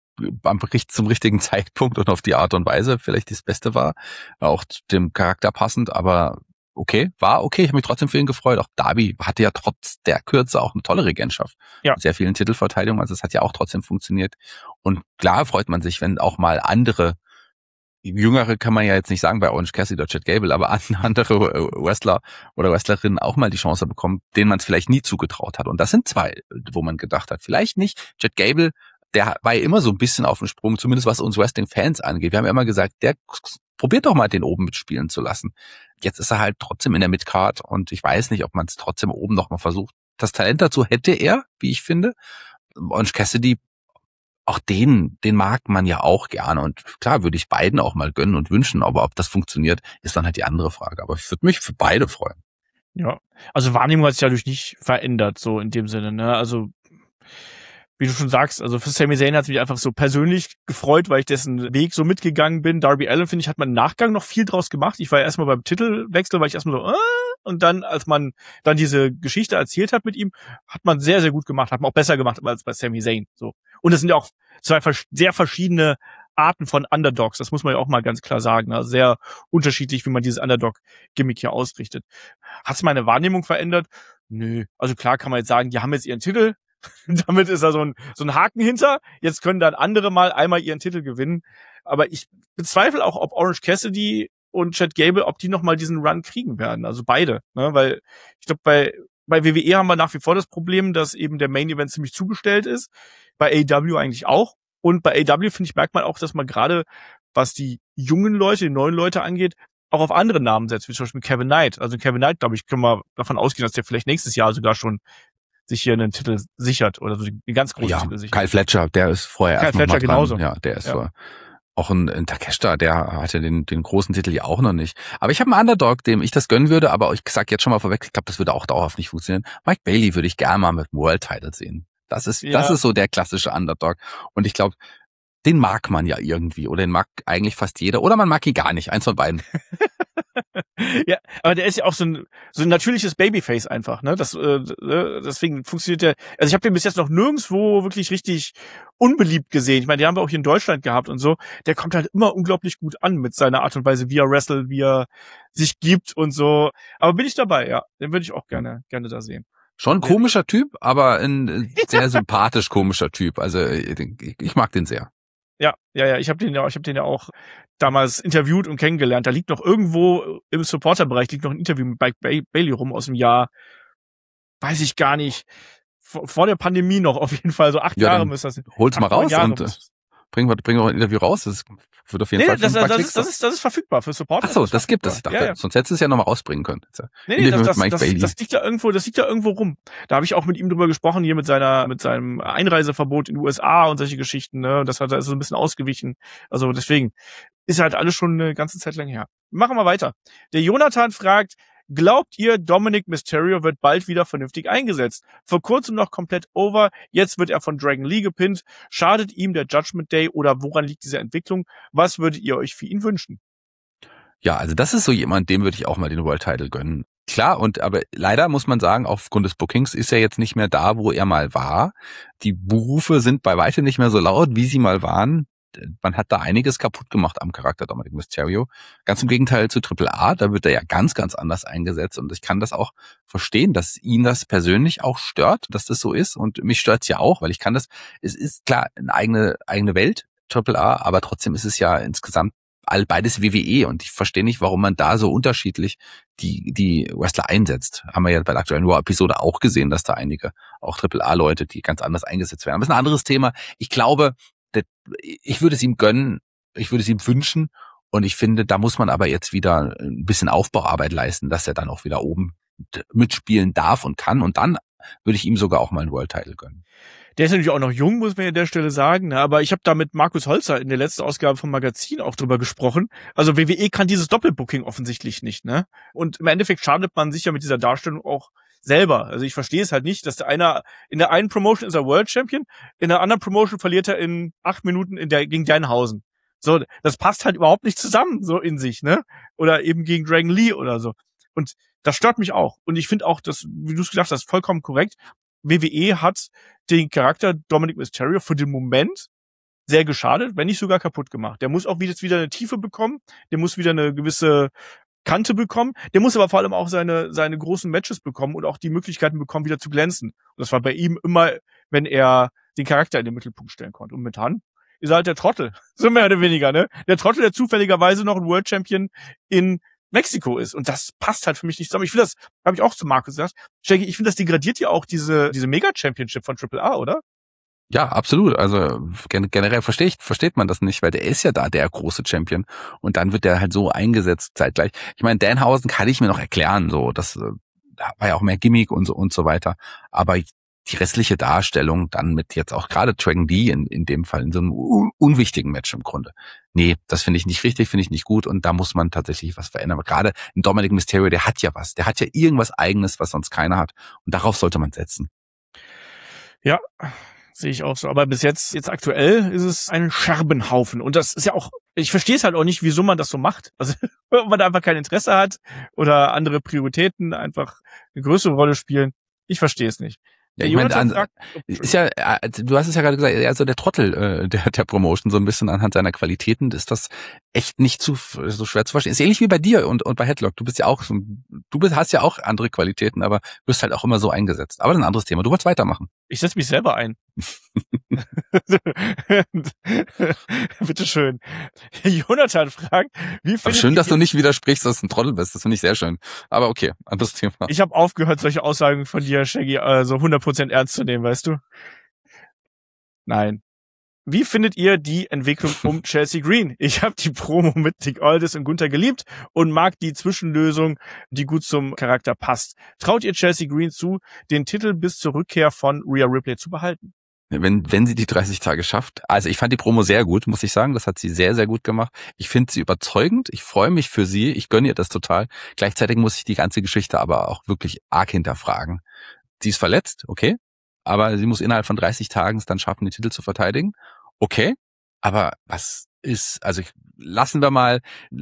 zum richtigen Zeitpunkt und auf die Art und Weise vielleicht das Beste war, auch zu dem Charakter passend, aber war okay, ich habe mich trotzdem für ihn gefreut. Auch Darby hatte ja trotz der Kürze auch eine tolle Regentschaft. Ja. Mit sehr vielen Titelverteidigungen, also es hat ja auch trotzdem funktioniert. Und klar freut man sich, wenn auch mal andere, Jüngere kann man ja jetzt nicht sagen bei Orange Cassidy oder Chad Gable, aber andere Wrestler oder Wrestlerinnen auch mal die Chance bekommen, denen man es vielleicht nie zugetraut hat. Und das sind zwei, wo man gedacht hat, vielleicht nicht. Chad Gable, der war ja immer so ein bisschen auf dem Sprung, zumindest was uns Wrestling-Fans angeht. Wir haben ja immer gesagt, der probiert doch mal, den oben mitspielen zu lassen. Jetzt ist er halt trotzdem in der Midcard und ich weiß nicht, ob man es trotzdem oben noch mal versucht. Das Talent dazu hätte er, wie ich finde. Orange Cassidy, auch den mag man ja auch gerne und klar würde ich beiden auch mal gönnen und wünschen, aber ob das funktioniert, ist dann halt die andere Frage. Aber ich würde mich für beide freuen. Ja, also Wahrnehmung hat sich dadurch nicht verändert, so in dem Sinne, ne? Also wie du schon sagst, also für Sami Zayn hat es mich einfach so persönlich gefreut, weil ich dessen Weg so mitgegangen bin. Darby Allin, finde ich, hat man im Nachgang noch viel draus gemacht. Ich war ja erstmal beim Titelwechsel, war ich erstmal so, und dann, als man dann diese Geschichte erzählt hat mit ihm, hat man sehr, sehr gut gemacht, hat man auch besser gemacht als bei Sami Zayn, so. Und es sind ja auch zwei sehr verschiedene Arten von Underdogs, das muss man ja auch mal ganz klar sagen, also sehr unterschiedlich, wie man dieses Underdog-Gimmick hier ausrichtet. Hat es meine Wahrnehmung verändert? Nö. Also klar kann man jetzt sagen, die haben jetzt ihren Titel, damit ist da so ein Haken hinter. Jetzt können dann andere mal einmal ihren Titel gewinnen. Aber ich bezweifle auch, ob Orange Cassidy und Chad Gable, ob die nochmal diesen Run kriegen werden. Also beide. Ne? Weil ich glaube, bei WWE haben wir nach wie vor das Problem, dass eben der Main Event ziemlich zugestellt ist. Bei AEW eigentlich auch. Und bei AEW, finde ich, merkt man auch, dass man gerade, was die jungen Leute, die neuen Leute angeht, auch auf andere Namen setzt, wie zum Beispiel Kevin Knight. Also Kevin Knight, glaube ich, können wir davon ausgehen, dass der vielleicht nächstes Jahr sogar schon sich hier einen Titel sichert oder so den ganz großen Titel sichert. Kyle Fletcher, der ist vorher Kyle erst noch mal Fletcher dran. genauso. Ja, der ist so. Auch ein Takeshita, der hatte den großen Titel ja auch noch nicht. Aber ich habe einen Underdog, dem ich das gönnen würde, aber ich sag jetzt schon mal vorweg, ich glaube, das würde auch dauerhaft nicht funktionieren. Mike Bailey würde ich gerne mal mit dem World Title sehen. Das ist so der klassische Underdog. Und ich glaube, den mag man ja irgendwie oder den mag eigentlich fast jeder oder man mag ihn gar nicht. Eins von beiden. Ja, aber der ist ja auch so ein natürliches Babyface einfach, ne? Deswegen funktioniert der. Also ich habe den bis jetzt noch nirgendwo wirklich richtig unbeliebt gesehen. Ich meine, die haben wir auch hier in Deutschland gehabt und so. Der kommt halt immer unglaublich gut an mit seiner Art und Weise, wie er wrestelt, wie er sich gibt und so. Aber bin ich dabei, ja. Den würde ich auch gerne da sehen. Schon ein komischer Typ, aber ein sehr sympathisch komischer Typ. Also ich mag den sehr. Ja. Ich habe den ja auch damals interviewt und kennengelernt. Da liegt noch irgendwo im Supporter-Bereich liegt noch ein Interview mit Mike Bailey rum aus dem Jahr, weiß ich gar nicht, vor der Pandemie noch auf jeden Fall, so 8 Jahre müsste das. Hol's mal raus und bringen wir ein Interview raus. Das wird auf jeden Fall. Das ist verfügbar für Supporter. Ach so, das gibt es. Ich dachte, sonst hättest du es ja nochmal rausbringen können. Nee, das liegt ja irgendwo rum. Da habe ich auch mit ihm drüber gesprochen, hier mit seinem Einreiseverbot in die USA und solche Geschichten, ne? Das hat er so ein bisschen ausgewichen. Also deswegen ist halt alles schon eine ganze Zeit lang her. Machen wir weiter. Der Jonathan fragt: Glaubt ihr, Dominic Mysterio wird bald wieder vernünftig eingesetzt? Vor kurzem noch komplett over, jetzt wird er von Dragon Lee gepinnt. Schadet ihm der Judgment Day oder woran liegt diese Entwicklung? Was würdet ihr euch für ihn wünschen? Ja, also das ist so jemand, dem würde ich auch mal den World Title gönnen. Klar, aber leider muss man sagen, aufgrund des Bookings ist er jetzt nicht mehr da, wo er mal war. Die Berufe sind bei weitem nicht mehr so laut, wie sie mal waren. Man hat da einiges kaputt gemacht am Charakter Dominic Mysterio. Ganz im Gegenteil zu Triple A, da wird er ja ganz, ganz anders eingesetzt und ich kann das auch verstehen, dass ihn das persönlich auch stört, dass das so ist und mich stört's ja auch, weil es ist klar eine eigene Welt, Triple A, aber trotzdem ist es ja insgesamt beides WWE und ich verstehe nicht, warum man da so unterschiedlich die Wrestler einsetzt. Haben wir ja bei der aktuellen Raw-Episode auch gesehen, dass da einige, auch Triple A-Leute, die ganz anders eingesetzt werden. Aber das ist ein anderes Thema. Ich glaube, ich würde es ihm gönnen, ich würde es ihm wünschen und ich finde, da muss man aber jetzt wieder ein bisschen Aufbauarbeit leisten, dass er dann auch wieder oben mitspielen darf und kann und dann würde ich ihm sogar auch mal einen World Title gönnen. Der ist natürlich auch noch jung, muss man an der Stelle sagen, ne? Aber ich habe da mit Markus Holzer in der letzten Ausgabe vom Magazin auch drüber gesprochen. Also WWE kann dieses Doppelbooking offensichtlich nicht, ne? Und im Endeffekt schadet man sich ja mit dieser Darstellung auch selber. Also ich verstehe es halt nicht, dass der einer in der einen Promotion ist er World Champion, in der anderen Promotion verliert er in 8 Minuten gegen Danhausen. So, das passt halt überhaupt nicht zusammen, so in sich, ne? Oder eben gegen Dragon Lee oder so. Und das stört mich auch. Und ich finde auch, dass, wie du es gesagt hast, vollkommen korrekt. WWE hat den Charakter Dominic Mysterio für den Moment sehr geschadet, wenn nicht sogar kaputt gemacht. Der muss auch wieder eine Tiefe bekommen, der muss wieder eine gewisse Kante bekommen, der muss aber vor allem auch seine großen Matches bekommen und auch die Möglichkeiten bekommen, wieder zu glänzen. Und das war bei ihm immer, wenn er den Charakter in den Mittelpunkt stellen konnte. Und momentan ist er halt der Trottel, so mehr oder weniger, ne? Der Trottel, der zufälligerweise noch ein World Champion in Mexiko ist. Und das passt halt für mich nicht zusammen. Ich finde das, habe ich auch zu Markus gesagt, Shaggy, ich finde, das degradiert ja auch diese Mega-Championship von Triple A, oder? Ja, absolut. Also generell versteht man das nicht, weil der ist ja da der große Champion und dann wird der halt so eingesetzt zeitgleich. Ich meine, Danhausen kann ich mir noch erklären, so das war ja auch mehr Gimmick und so weiter. Aber die restliche Darstellung dann mit jetzt auch gerade Dragon Lee in dem Fall in so einem unwichtigen Match im Grunde. Nee, das finde ich nicht richtig, finde ich nicht gut und da muss man tatsächlich was verändern. Aber gerade ein Dominic Mysterio, der hat ja was. Der hat ja irgendwas Eigenes, was sonst keiner hat. Und darauf sollte man setzen. Ja, sehe ich auch so. Aber bis jetzt aktuell ist es ein Scherbenhaufen. Und das ist ja auch, ich verstehe es halt auch nicht, wieso man das so macht. Also, wenn man da einfach kein Interesse hat oder andere Prioritäten einfach eine größere Rolle spielen. Ich verstehe es nicht. Ja, ich meine, ist ja, du hast es ja gerade gesagt, er ist so der Trottel der Promotion, so ein bisschen anhand seiner Qualitäten ist das echt nicht so schwer zu verstehen. Ist ähnlich wie bei dir und bei Headlock. Du bist ja auch hast ja auch andere Qualitäten, aber wirst halt auch immer so eingesetzt. Aber das ist ein anderes Thema. Du wolltest weitermachen. Ich setze mich selber ein. Bitteschön. Jonathan fragt, wie findet schön, dass du nicht widersprichst, dass du ein Trottel bist. Das finde ich sehr schön. Aber okay, anderes Thema. Ich habe aufgehört, solche Aussagen von dir, Shaggy, so 100% ernst zu nehmen, weißt du? Nein. Wie findet ihr die Entwicklung um Chelsea Green? Ich habe die Promo mit Nick Aldis und Gunther geliebt und mag die Zwischenlösung, die gut zum Charakter passt. Traut ihr Chelsea Green zu, den Titel bis zur Rückkehr von Rhea Ripley zu behalten? Wenn sie die 30 Tage schafft. Also ich fand die Promo sehr gut, muss ich sagen. Das hat sie sehr, sehr gut gemacht. Ich finde sie überzeugend. Ich freue mich für sie. Ich gönne ihr das total. Gleichzeitig muss ich die ganze Geschichte aber auch wirklich arg hinterfragen. Sie ist verletzt, okay. Aber sie muss innerhalb von 30 Tagen es dann schaffen, den Titel zu verteidigen. Okay. Aber was ist, also lassen wir mal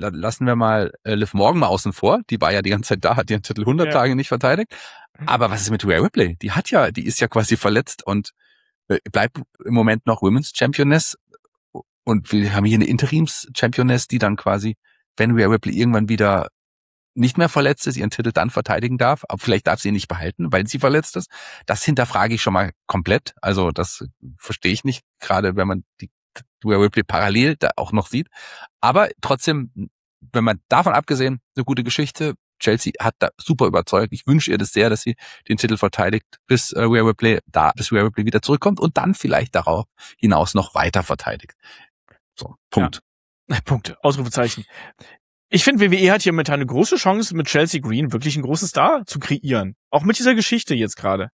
Liv Morgan mal außen vor. Die war ja die ganze Zeit da, hat ihren Titel 100 Tage nicht verteidigt. Aber was ist mit Rhea Ripley? Die ist ja quasi verletzt und bleibt im Moment noch Women's Championess und wir haben hier eine Interims-Championess, die dann quasi, wenn Rhea Ripley irgendwann wieder nicht mehr verletzt ist, ihren Titel dann verteidigen darf, aber vielleicht darf sie ihn nicht behalten, weil sie verletzt ist. Das hinterfrage ich schon mal komplett. Also das verstehe ich nicht, gerade wenn man die Rhea Ripley parallel da auch noch sieht. Aber trotzdem, wenn man davon abgesehen, eine gute Geschichte. Chelsea hat da super überzeugt. Ich wünsche ihr das sehr, dass sie den Titel verteidigt, bis Rhea Ripley wieder zurückkommt und dann vielleicht darauf hinaus noch weiter verteidigt. So, Punkt. Ja. Punkt. Ausrufezeichen. Ich finde, WWE hat hier momentan eine große Chance, mit Chelsea Green wirklich einen großen Star zu kreieren. Auch mit dieser Geschichte jetzt gerade.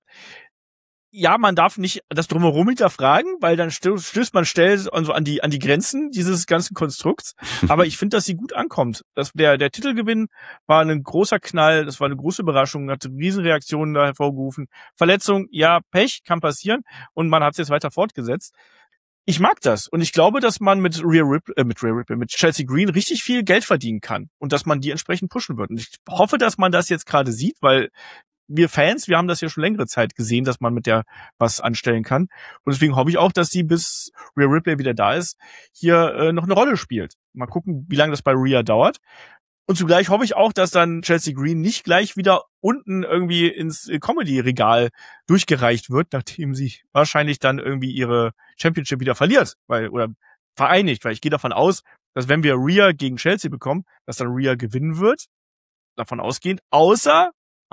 Ja, man darf nicht das Drumherum hinterfragen, weil dann stößt man schnell also an die Grenzen dieses ganzen Konstrukts. Aber ich finde, dass sie gut ankommt. Der Titelgewinn war ein großer Knall, das war eine große Überraschung, hat Riesenreaktionen da hervorgerufen. Verletzung, ja, Pech, kann passieren. Und man hat es jetzt weiter fortgesetzt. Ich mag das. Und ich glaube, dass man mit Chelsea Green richtig viel Geld verdienen kann. Und dass man die entsprechend pushen wird. Und ich hoffe, dass man das jetzt gerade sieht, weil wir Fans, wir haben das ja schon längere Zeit gesehen, dass man mit der was anstellen kann. Und deswegen hoffe ich auch, dass sie, bis Rhea Ripley wieder da ist, hier noch eine Rolle spielt. Mal gucken, wie lange das bei Rhea dauert. Und zugleich hoffe ich auch, dass dann Chelsea Green nicht gleich wieder unten irgendwie ins Comedy-Regal durchgereicht wird, nachdem sie wahrscheinlich dann irgendwie ihre Championship wieder verliert, oder vereinigt, weil ich gehe davon aus, dass wenn wir Rhea gegen Chelsea bekommen, dass dann Rhea gewinnen wird, davon ausgehend, außer,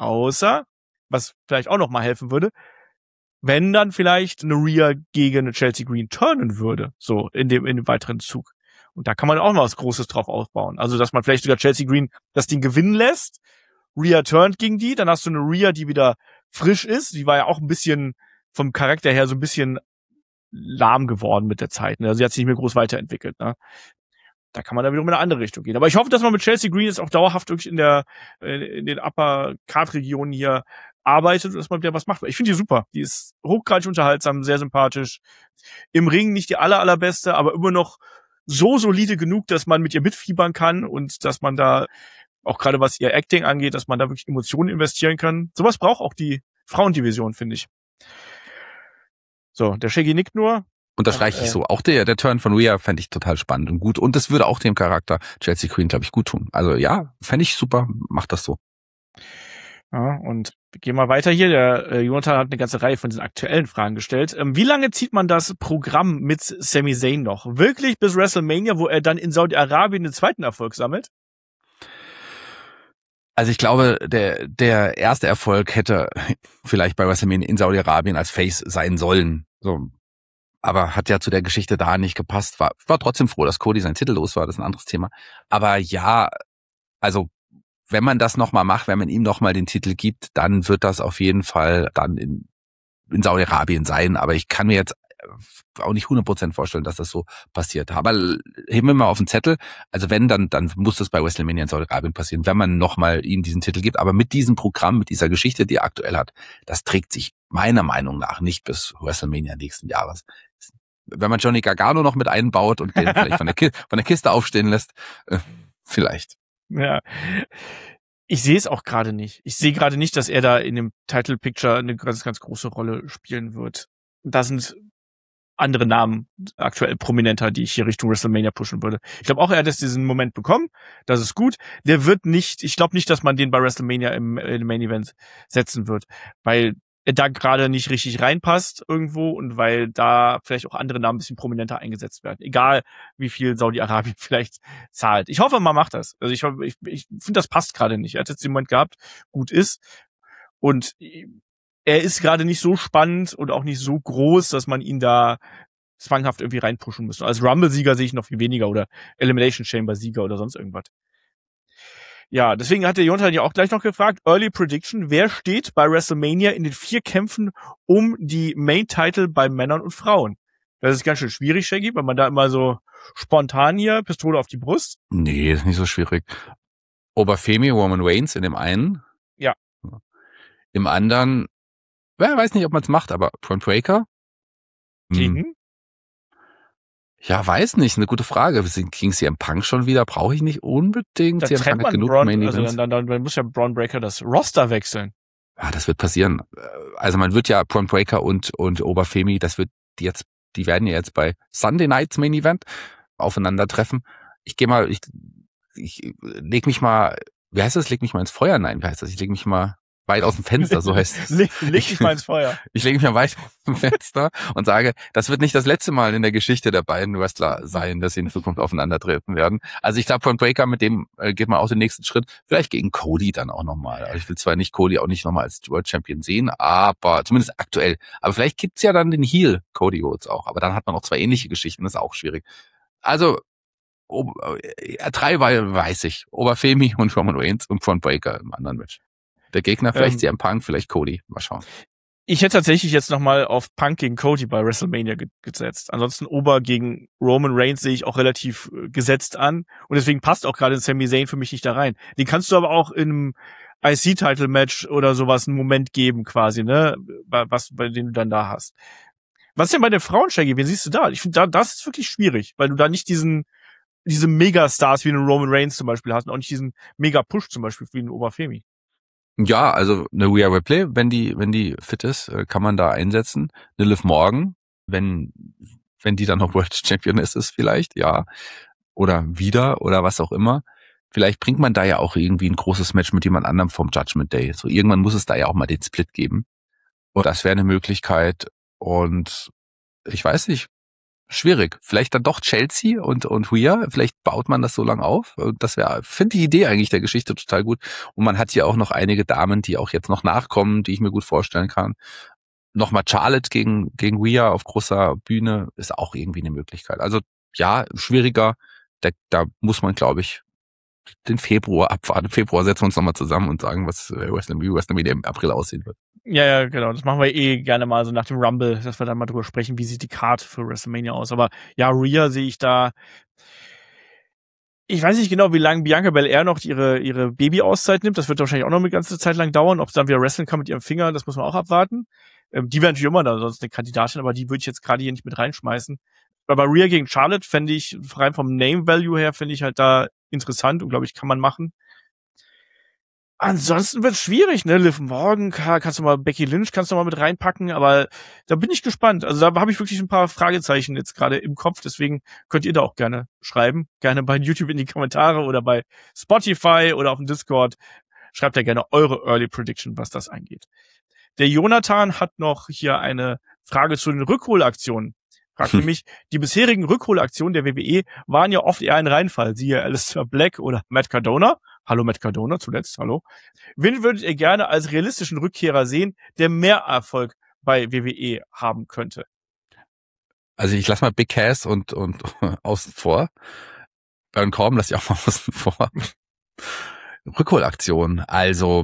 was vielleicht auch noch mal helfen würde, wenn dann vielleicht eine Rhea gegen eine Chelsea Green turnen würde, so in dem weiteren Zug. Und da kann man auch mal was Großes drauf aufbauen. Also, dass man vielleicht sogar Chelsea Green das Ding gewinnen lässt, Rhea turnt gegen die, dann hast du eine Rhea, die wieder frisch ist. Die war ja auch ein bisschen vom Charakter her so ein bisschen lahm geworden mit der Zeit. Ne? Also sie hat sich nicht mehr groß weiterentwickelt. Ne? Da kann man dann wiederum in eine andere Richtung gehen. Aber ich hoffe, dass man mit Chelsea Green jetzt auch dauerhaft wirklich in den Upper-Card-Regionen hier arbeitet und dass man wieder was macht. Ich finde die super. Die ist hochgradig unterhaltsam, sehr sympathisch. Im Ring nicht die allerbeste, aber immer noch so solide genug, dass man mit ihr mitfiebern kann und dass man da auch gerade was ihr Acting angeht, dass man da wirklich Emotionen investieren kann. Sowas braucht auch die Frauendivision, finde ich. So, der Shaggy nickt nur. Unterstreiche ich so. Auch der Turn von Rhea fände ich total spannend und gut. Und das würde auch dem Charakter Chelsea Green, glaube ich, gut tun. Also ja, fände ich super. Macht das so. Ja, und wir gehen mal weiter hier. Der Jonathan hat eine ganze Reihe von diesen aktuellen Fragen gestellt. Wie lange zieht man das Programm mit Sami Zayn noch? Wirklich bis WrestleMania, wo er dann in Saudi-Arabien den zweiten Erfolg sammelt? Also ich glaube, der erste Erfolg hätte vielleicht bei WrestleMania in Saudi-Arabien als Face sein sollen. So. Aber hat ja zu der Geschichte da nicht gepasst. War trotzdem froh, dass Cody seinen Titel los war. Das ist ein anderes Thema. Aber ja, also wenn man das nochmal macht, wenn man ihm nochmal den Titel gibt, dann wird das auf jeden Fall dann in Saudi-Arabien sein. Aber ich kann mir jetzt auch nicht 100% vorstellen, dass das so passiert. Aber heben wir mal auf den Zettel. Also wenn, dann muss das bei WrestleMania in Saudi-Arabien passieren, wenn man nochmal ihm diesen Titel gibt. Aber mit diesem Programm, mit dieser Geschichte, die er aktuell hat, das trägt sich meiner Meinung nach nicht bis WrestleMania nächsten Jahres. Wenn man Johnny Gargano noch mit einbaut und den vielleicht von der Kiste aufstehen lässt, vielleicht. Ja. Ich sehe es auch gerade nicht. Ich sehe gerade nicht, dass er da in dem Title Picture eine ganz, ganz große Rolle spielen wird. Da sind andere Namen aktuell prominenter, die ich hier Richtung WrestleMania pushen würde. Ich glaube auch, er hat jetzt diesen Moment bekommen. Das ist gut. Ich glaube nicht, dass man den bei WrestleMania im Main Event setzen wird, weil er da gerade nicht richtig reinpasst irgendwo und weil da vielleicht auch andere Namen ein bisschen prominenter eingesetzt werden. Egal, wie viel Saudi-Arabien vielleicht zahlt. Ich hoffe, man macht das. Also ich finde, das passt gerade nicht. Er hat jetzt den Moment gehabt, gut ist. Und er ist gerade nicht so spannend und auch nicht so groß, dass man ihn da zwanghaft irgendwie reinpushen müssen. Als Rumble-Sieger sehe ich noch viel weniger oder Elimination Chamber-Sieger oder sonst irgendwas. Ja, deswegen hat der Jonathan ja auch gleich noch gefragt, Early Prediction, wer steht bei WrestleMania in den 4 Kämpfen um die Main-Title bei Männern und Frauen? Das ist ganz schön schwierig, Shaggy, weil man da immer so spontan hier, Pistole auf die Brust. Nee, ist nicht so schwierig. Oberfemi, Roman Reigns in dem einen. Ja. Im anderen, wer weiß nicht, ob man es macht, aber Braun Breaker. Gegen? Ja, weiß nicht, eine gute Frage. Gegen CM Punk schon wieder, brauche ich nicht unbedingt. Da CM trennt Punk hat man genug Braun, Main also Events. dann muss ja Braun Breaker das Roster wechseln. Ja, das wird passieren. Also man wird ja Braun Breaker und Oberfemi, die werden ja jetzt bei Sunday Nights Main Event aufeinandertreffen. Ich leg mich mal, wie heißt das? Leg mich mal ins Feuer? Nein, wie heißt das? Ich leg mich mal weit aus dem Fenster, so heißt es. Leg dich mal ins Feuer. Ich lege mich mal weit aus dem Fenster und sage, das wird nicht das letzte Mal in der Geschichte der beiden Wrestler sein, dass sie in Zukunft aufeinandertreten werden. Also ich glaube, Braun Breaker, mit dem geht man auch den nächsten Schritt. Vielleicht gegen Cody dann auch nochmal. Also ich will zwar nicht Cody auch nicht nochmal als World Champion sehen, aber zumindest aktuell. Aber vielleicht gibt's ja dann den Heel Cody Rhodes auch. Aber dann hat man noch 2 ähnliche Geschichten, das ist auch schwierig. Also 3 weiß ich. Oberfemi und Roman Reigns und Braun Breaker im anderen Match. Der Gegner vielleicht CM Punk, vielleicht Cody. Mal schauen. Ich hätte tatsächlich jetzt nochmal auf Punk gegen Cody bei WrestleMania gesetzt. Ansonsten Ober gegen Roman Reigns sehe ich auch relativ gesetzt an. Und deswegen passt auch gerade Sami Zayn für mich nicht da rein. Den kannst du aber auch in einem IC-Title-Match oder sowas einen Moment geben quasi, ne? Bei dem du dann da hast. Was ist denn bei den Frauen, Shaggy? Wen siehst du da? Ich finde, das ist wirklich schwierig, weil du da nicht diese Megastars wie einen Roman Reigns zum Beispiel hast und auch nicht diesen Mega-Push zum Beispiel wie einen Oberfemi. Ja, also eine Rhea Ripley, wenn die fit ist, kann man da einsetzen. Eine Liv Morgan, wenn die dann noch World Championess ist vielleicht, ja. Oder wieder oder was auch immer. Vielleicht bringt man da ja auch irgendwie ein großes Match mit jemand anderem vom Judgment Day. So irgendwann muss es da ja auch mal den Split geben. Und das wäre eine Möglichkeit. Und ich weiß nicht, schwierig. Vielleicht dann doch Chelsea und Rhea. Vielleicht baut man das so lang auf. Das finde die Idee eigentlich der Geschichte total gut. Und man hat hier auch noch einige Damen, die auch jetzt noch nachkommen, die ich mir gut vorstellen kann. Nochmal Charlotte gegen Rhea auf großer Bühne ist auch irgendwie eine Möglichkeit. Also ja, schwieriger. Da muss man, glaube ich, den Februar abwarten. Im Februar setzen wir uns nochmal zusammen und sagen, was WrestleMania im April aussehen wird. Ja, genau. Das machen wir gerne mal so nach dem Rumble, dass wir dann mal drüber sprechen, wie sieht die Card für WrestleMania aus. Aber ja, Rhea sehe ich da. Ich weiß nicht genau, wie lange Bianca Belair noch ihre Baby-Auszeit nimmt. Das wird wahrscheinlich auch noch eine ganze Zeit lang dauern. Ob sie dann wieder wrestlen kann mit ihrem Finger, das muss man auch abwarten. Die wäre natürlich immer da sonst eine Kandidatin, aber die würde ich jetzt gerade hier nicht mit reinschmeißen. Aber Rhea gegen Charlotte fände ich, rein vom Name-Value her, finde ich halt da interessant und glaube ich, kann man machen. Ansonsten wird es schwierig, ne? Liv Morgan, kannst du mal Becky Lynch kannst du mal mit reinpacken, aber da bin ich gespannt. Also da habe ich wirklich ein paar Fragezeichen jetzt gerade im Kopf, deswegen könnt ihr da auch gerne schreiben. Gerne bei YouTube in die Kommentare oder bei Spotify oder auf dem Discord. Schreibt da gerne eure Early Prediction, was das angeht. Der Jonathan hat noch hier eine Frage zu den Rückholaktionen. Fragt nämlich, die bisherigen Rückholaktionen der WWE waren ja oft eher ein Reinfall. Siehe Aleister Black oder Matt Cardona. Hallo Matt Cardona, zuletzt, hallo. Wen würdet ihr gerne als realistischen Rückkehrer sehen, der mehr Erfolg bei WWE haben könnte? Also ich lasse mal Big Cass und außen vor. Baron Corbin lasse ich auch mal außen vor. Rückholaktion. Also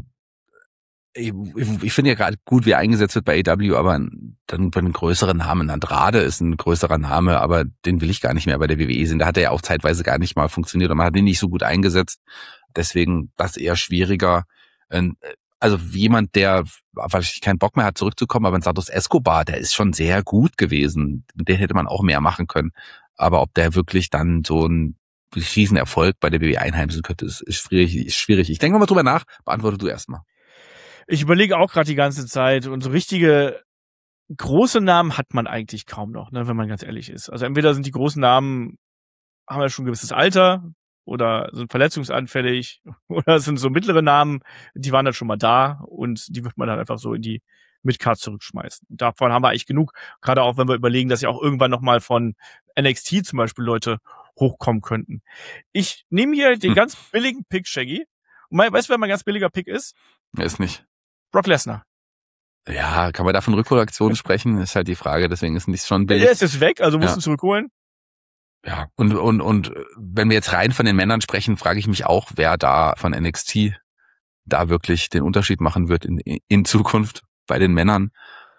ich finde ja gerade gut, wie er eingesetzt wird bei AEW, aber dann bei einem größeren Namen. Andrade ist ein größerer Name, aber den will ich gar nicht mehr bei der WWE sehen. Da hat er ja auch zeitweise gar nicht mal funktioniert und man hat ihn nicht so gut eingesetzt. Deswegen das eher schwieriger. Also jemand, der wahrscheinlich keinen Bock mehr hat, zurückzukommen, aber ein Santos Escobar, der ist schon sehr gut gewesen. Mit dem hätte man auch mehr machen können. Aber ob der wirklich dann so ein Riesenerfolg bei der WWE einheimsen könnte, ist schwierig. Ich denke mal drüber nach. Beantworte du erstmal. Ich überlege auch gerade die ganze Zeit und so richtige große Namen hat man eigentlich kaum noch, ne, wenn man ganz ehrlich ist. Also entweder sind die großen Namen, haben ja schon ein gewisses Alter oder sind verletzungsanfällig oder sind so mittlere Namen, die waren dann schon mal da und die wird man dann einfach so in die Midcard zurückschmeißen. Und davon haben wir eigentlich genug, gerade auch wenn wir überlegen, dass ja auch irgendwann nochmal von NXT zum Beispiel Leute hochkommen könnten. Ich nehme hier den ganz billigen Pick, Shaggy. Und weißt du, wer mein ganz billiger Pick ist? Er ist nicht. Brock Lesnar. Ja, kann man da von Rückholaktionen sprechen? Ist halt die Frage, deswegen ist nicht schon billig. Der ist jetzt weg, also musst du zurückholen. Ja, und wenn wir jetzt rein von den Männern sprechen, frage ich mich auch, wer da von NXT da wirklich den Unterschied machen wird in Zukunft bei den Männern.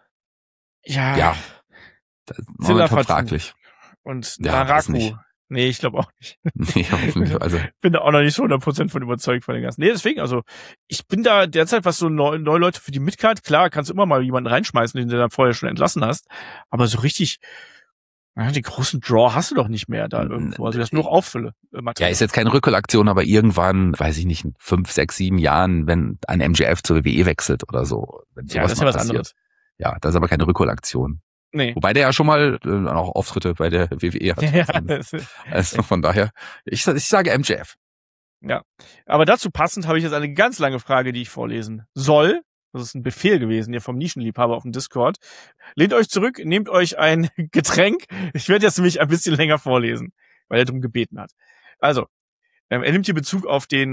Ja, das ist momentan fraglich. Und ja, Naraku. Nee, ich glaube auch nicht. Nee, hoffentlich. Also bin da auch noch nicht so 100% von überzeugt von den ganzen. Nee, deswegen, also ich bin da derzeit, was so neue Leute für die Midcard, klar, kannst du immer mal jemanden reinschmeißen, den du dann vorher schon entlassen hast, aber so richtig, den großen Draw hast du doch nicht mehr da irgendwo. Also das ist nur noch Auffülle. Ja, ist jetzt keine Rückholaktion, aber irgendwann, weiß ich nicht, in 5, 6, 7 Jahren, wenn ein MJF zur WWE wechselt oder so. Wenn sowas das ist ja was anderes. Ja, das ist aber keine Rückholaktion. Nee. Wobei der ja schon mal auch Auftritte bei der WWE hat. Ja, also von daher, ich sage MJF. Ja, aber dazu passend habe ich jetzt eine ganz lange Frage, die ich vorlesen soll. Das ist ein Befehl gewesen hier vom Nischenliebhaber auf dem Discord. Lehnt euch zurück, nehmt euch ein Getränk. Ich werde jetzt nämlich ein bisschen länger vorlesen, weil er darum gebeten hat. Also, er nimmt hier Bezug auf den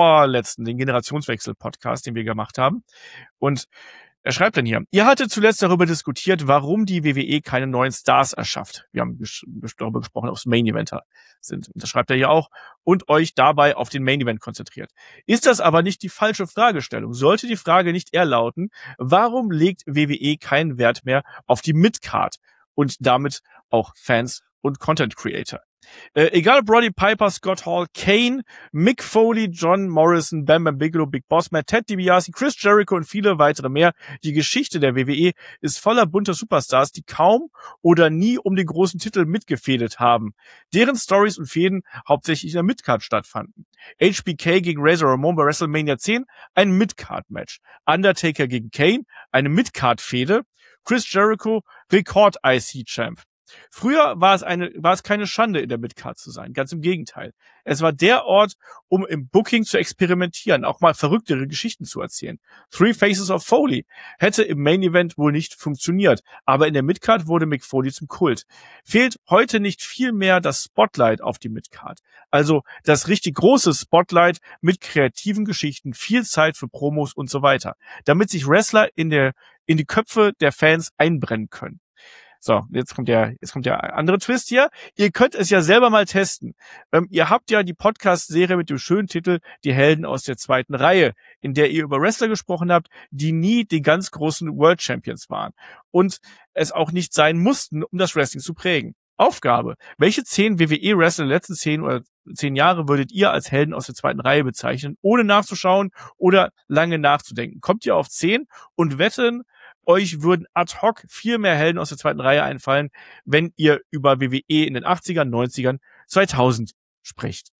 Generationswechsel-Podcast, den wir gemacht haben. Und er schreibt dann hier, ihr hattet zuletzt darüber diskutiert, warum die WWE keine neuen Stars erschafft. Wir haben darüber gesprochen, ob es Main-Eventer sind. Und das schreibt er hier auch. Und euch dabei auf den Main-Event konzentriert. Ist das aber nicht die falsche Fragestellung? Sollte die Frage nicht eher lauten, warum legt WWE keinen Wert mehr auf die Mid-Card und damit auch Fans und Content Creator? Egal ob Roddy Piper, Scott Hall, Kane, Mick Foley, John Morrison, Bam Bam Bigelow, Big Boss Man, Ted DiBiase, Chris Jericho und viele weitere mehr. Die Geschichte der WWE ist voller bunter Superstars, die kaum oder nie um den großen Titel mitgefädelt haben. Deren Stories und Fäden hauptsächlich in der Midcard stattfanden. HBK gegen Razor Ramon bei WrestleMania 10, ein Midcard-Match. Undertaker gegen Kane, eine Midcard-Fehde. Chris Jericho, Rekord-IC-Champ. Früher war es keine Schande, in der Midcard zu sein. Ganz im Gegenteil. Es war der Ort, um im Booking zu experimentieren, auch mal verrücktere Geschichten zu erzählen. Three Faces of Foley hätte im Main Event wohl nicht funktioniert, aber in der Midcard wurde Mick Foley zum Kult. Fehlt heute nicht viel mehr das Spotlight auf die Midcard. Also das richtig große Spotlight mit kreativen Geschichten, viel Zeit für Promos und so weiter, damit sich Wrestler in die Köpfe der Fans einbrennen können. So, jetzt kommt der andere Twist hier. Ihr könnt es ja selber mal testen. Ihr habt ja die Podcast-Serie mit dem schönen Titel Die Helden aus der zweiten Reihe, in der ihr über Wrestler gesprochen habt, die nie die ganz großen World Champions waren und es auch nicht sein mussten, um das Wrestling zu prägen. Aufgabe. Welche 10 WWE-Wrestler der letzten 10 Jahre würdet ihr als Helden aus der zweiten Reihe bezeichnen, ohne nachzuschauen oder lange nachzudenken? Kommt ihr auf 10 und wetten, euch würden ad hoc viel mehr Helden aus der zweiten Reihe einfallen, wenn ihr über WWE in den 80ern, 90ern, 2000 spricht.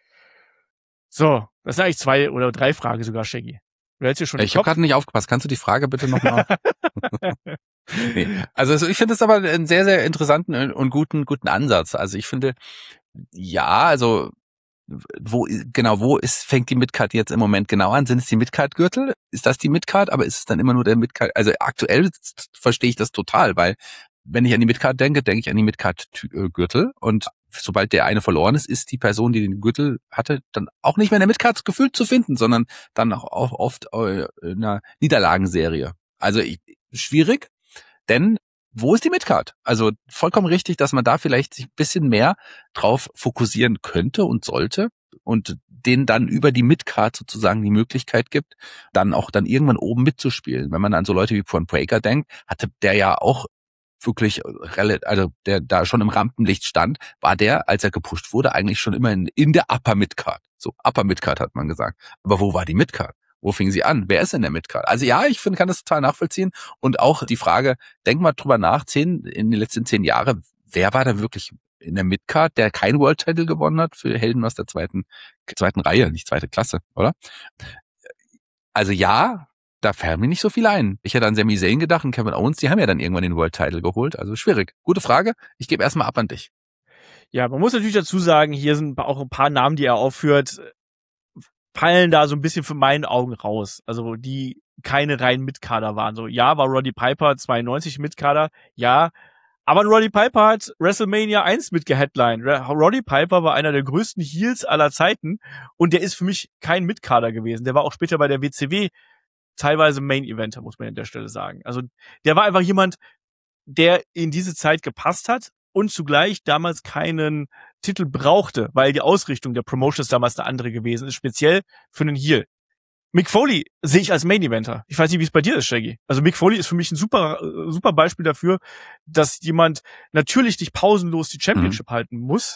So, das sind eigentlich 2 oder 3 Fragen sogar, Shaggy. Du hältst hier schon Ich habe gerade nicht aufgepasst. Kannst du die Frage bitte nochmal? Nee. Also ich finde es aber einen sehr, sehr interessanten und guten Ansatz. Also ich finde, ja, also fängt die Midcard jetzt im Moment genau an? Sind es die Midcard-Gürtel? Ist das die Midcard? Aber ist es dann immer nur der Midcard? Also aktuell verstehe ich das total, weil wenn ich an die Midcard denke, denke ich an die Midcard-Gürtel und sobald der eine verloren ist die Person, die den Gürtel hatte, dann auch nicht mehr in der Midcard gefühlt zu finden, sondern dann auch oft in einer Niederlagenserie. Also schwierig, denn wo ist die Midcard? Also vollkommen richtig, dass man da vielleicht sich ein bisschen mehr drauf fokussieren könnte und sollte und denen dann über die Midcard sozusagen die Möglichkeit gibt, dann irgendwann oben mitzuspielen. Wenn man an so Leute wie Braun Breaker denkt, hatte der ja auch wirklich der da schon im Rampenlicht stand, war der, als er gepusht wurde, eigentlich schon immer in der Upper Midcard. So, Upper Midcard hat man gesagt. Aber wo war die Midcard? Wo fing sie an? Wer ist in der Midcard? Also ja, ich kann das total nachvollziehen. Und auch die Frage, denk mal drüber nach, in den letzten 10 Jahren, wer war da wirklich in der Midcard, der kein World Title gewonnen hat für Helden aus der zweiten Reihe, nicht zweite Klasse, oder? Also ja, da fallen mir nicht so viel ein. Ich hätte an Sami Zayn gedacht und Kevin Owens, die haben ja dann irgendwann den World Title geholt. Also schwierig. Gute Frage. Ich gebe erstmal ab an dich. Ja, man muss natürlich dazu sagen, hier sind auch ein paar Namen, die er aufführt, fallen da so ein bisschen für meinen Augen raus. Also die keine reinen Mitkader waren. So, ja, war Roddy Piper 92 Mitkader, ja. Aber Roddy Piper hat WrestleMania 1 mitgeheadlined. Roddy Piper war einer der größten Heels aller Zeiten und der ist für mich kein Mitkader gewesen. Der war auch später bei der WCW teilweise Main-Eventer, muss man an der Stelle sagen. Also der war einfach jemand, der in diese Zeit gepasst hat und zugleich damals keinen Titel brauchte, weil die Ausrichtung der Promotion ist damals eine andere gewesen ist, speziell für einen Heel. Mick Foley sehe ich als Main-Eventer. Ich weiß nicht, wie es bei dir ist, Shaggy. Also Mick Foley ist für mich ein super Beispiel dafür, dass jemand natürlich nicht pausenlos die Championship halten muss.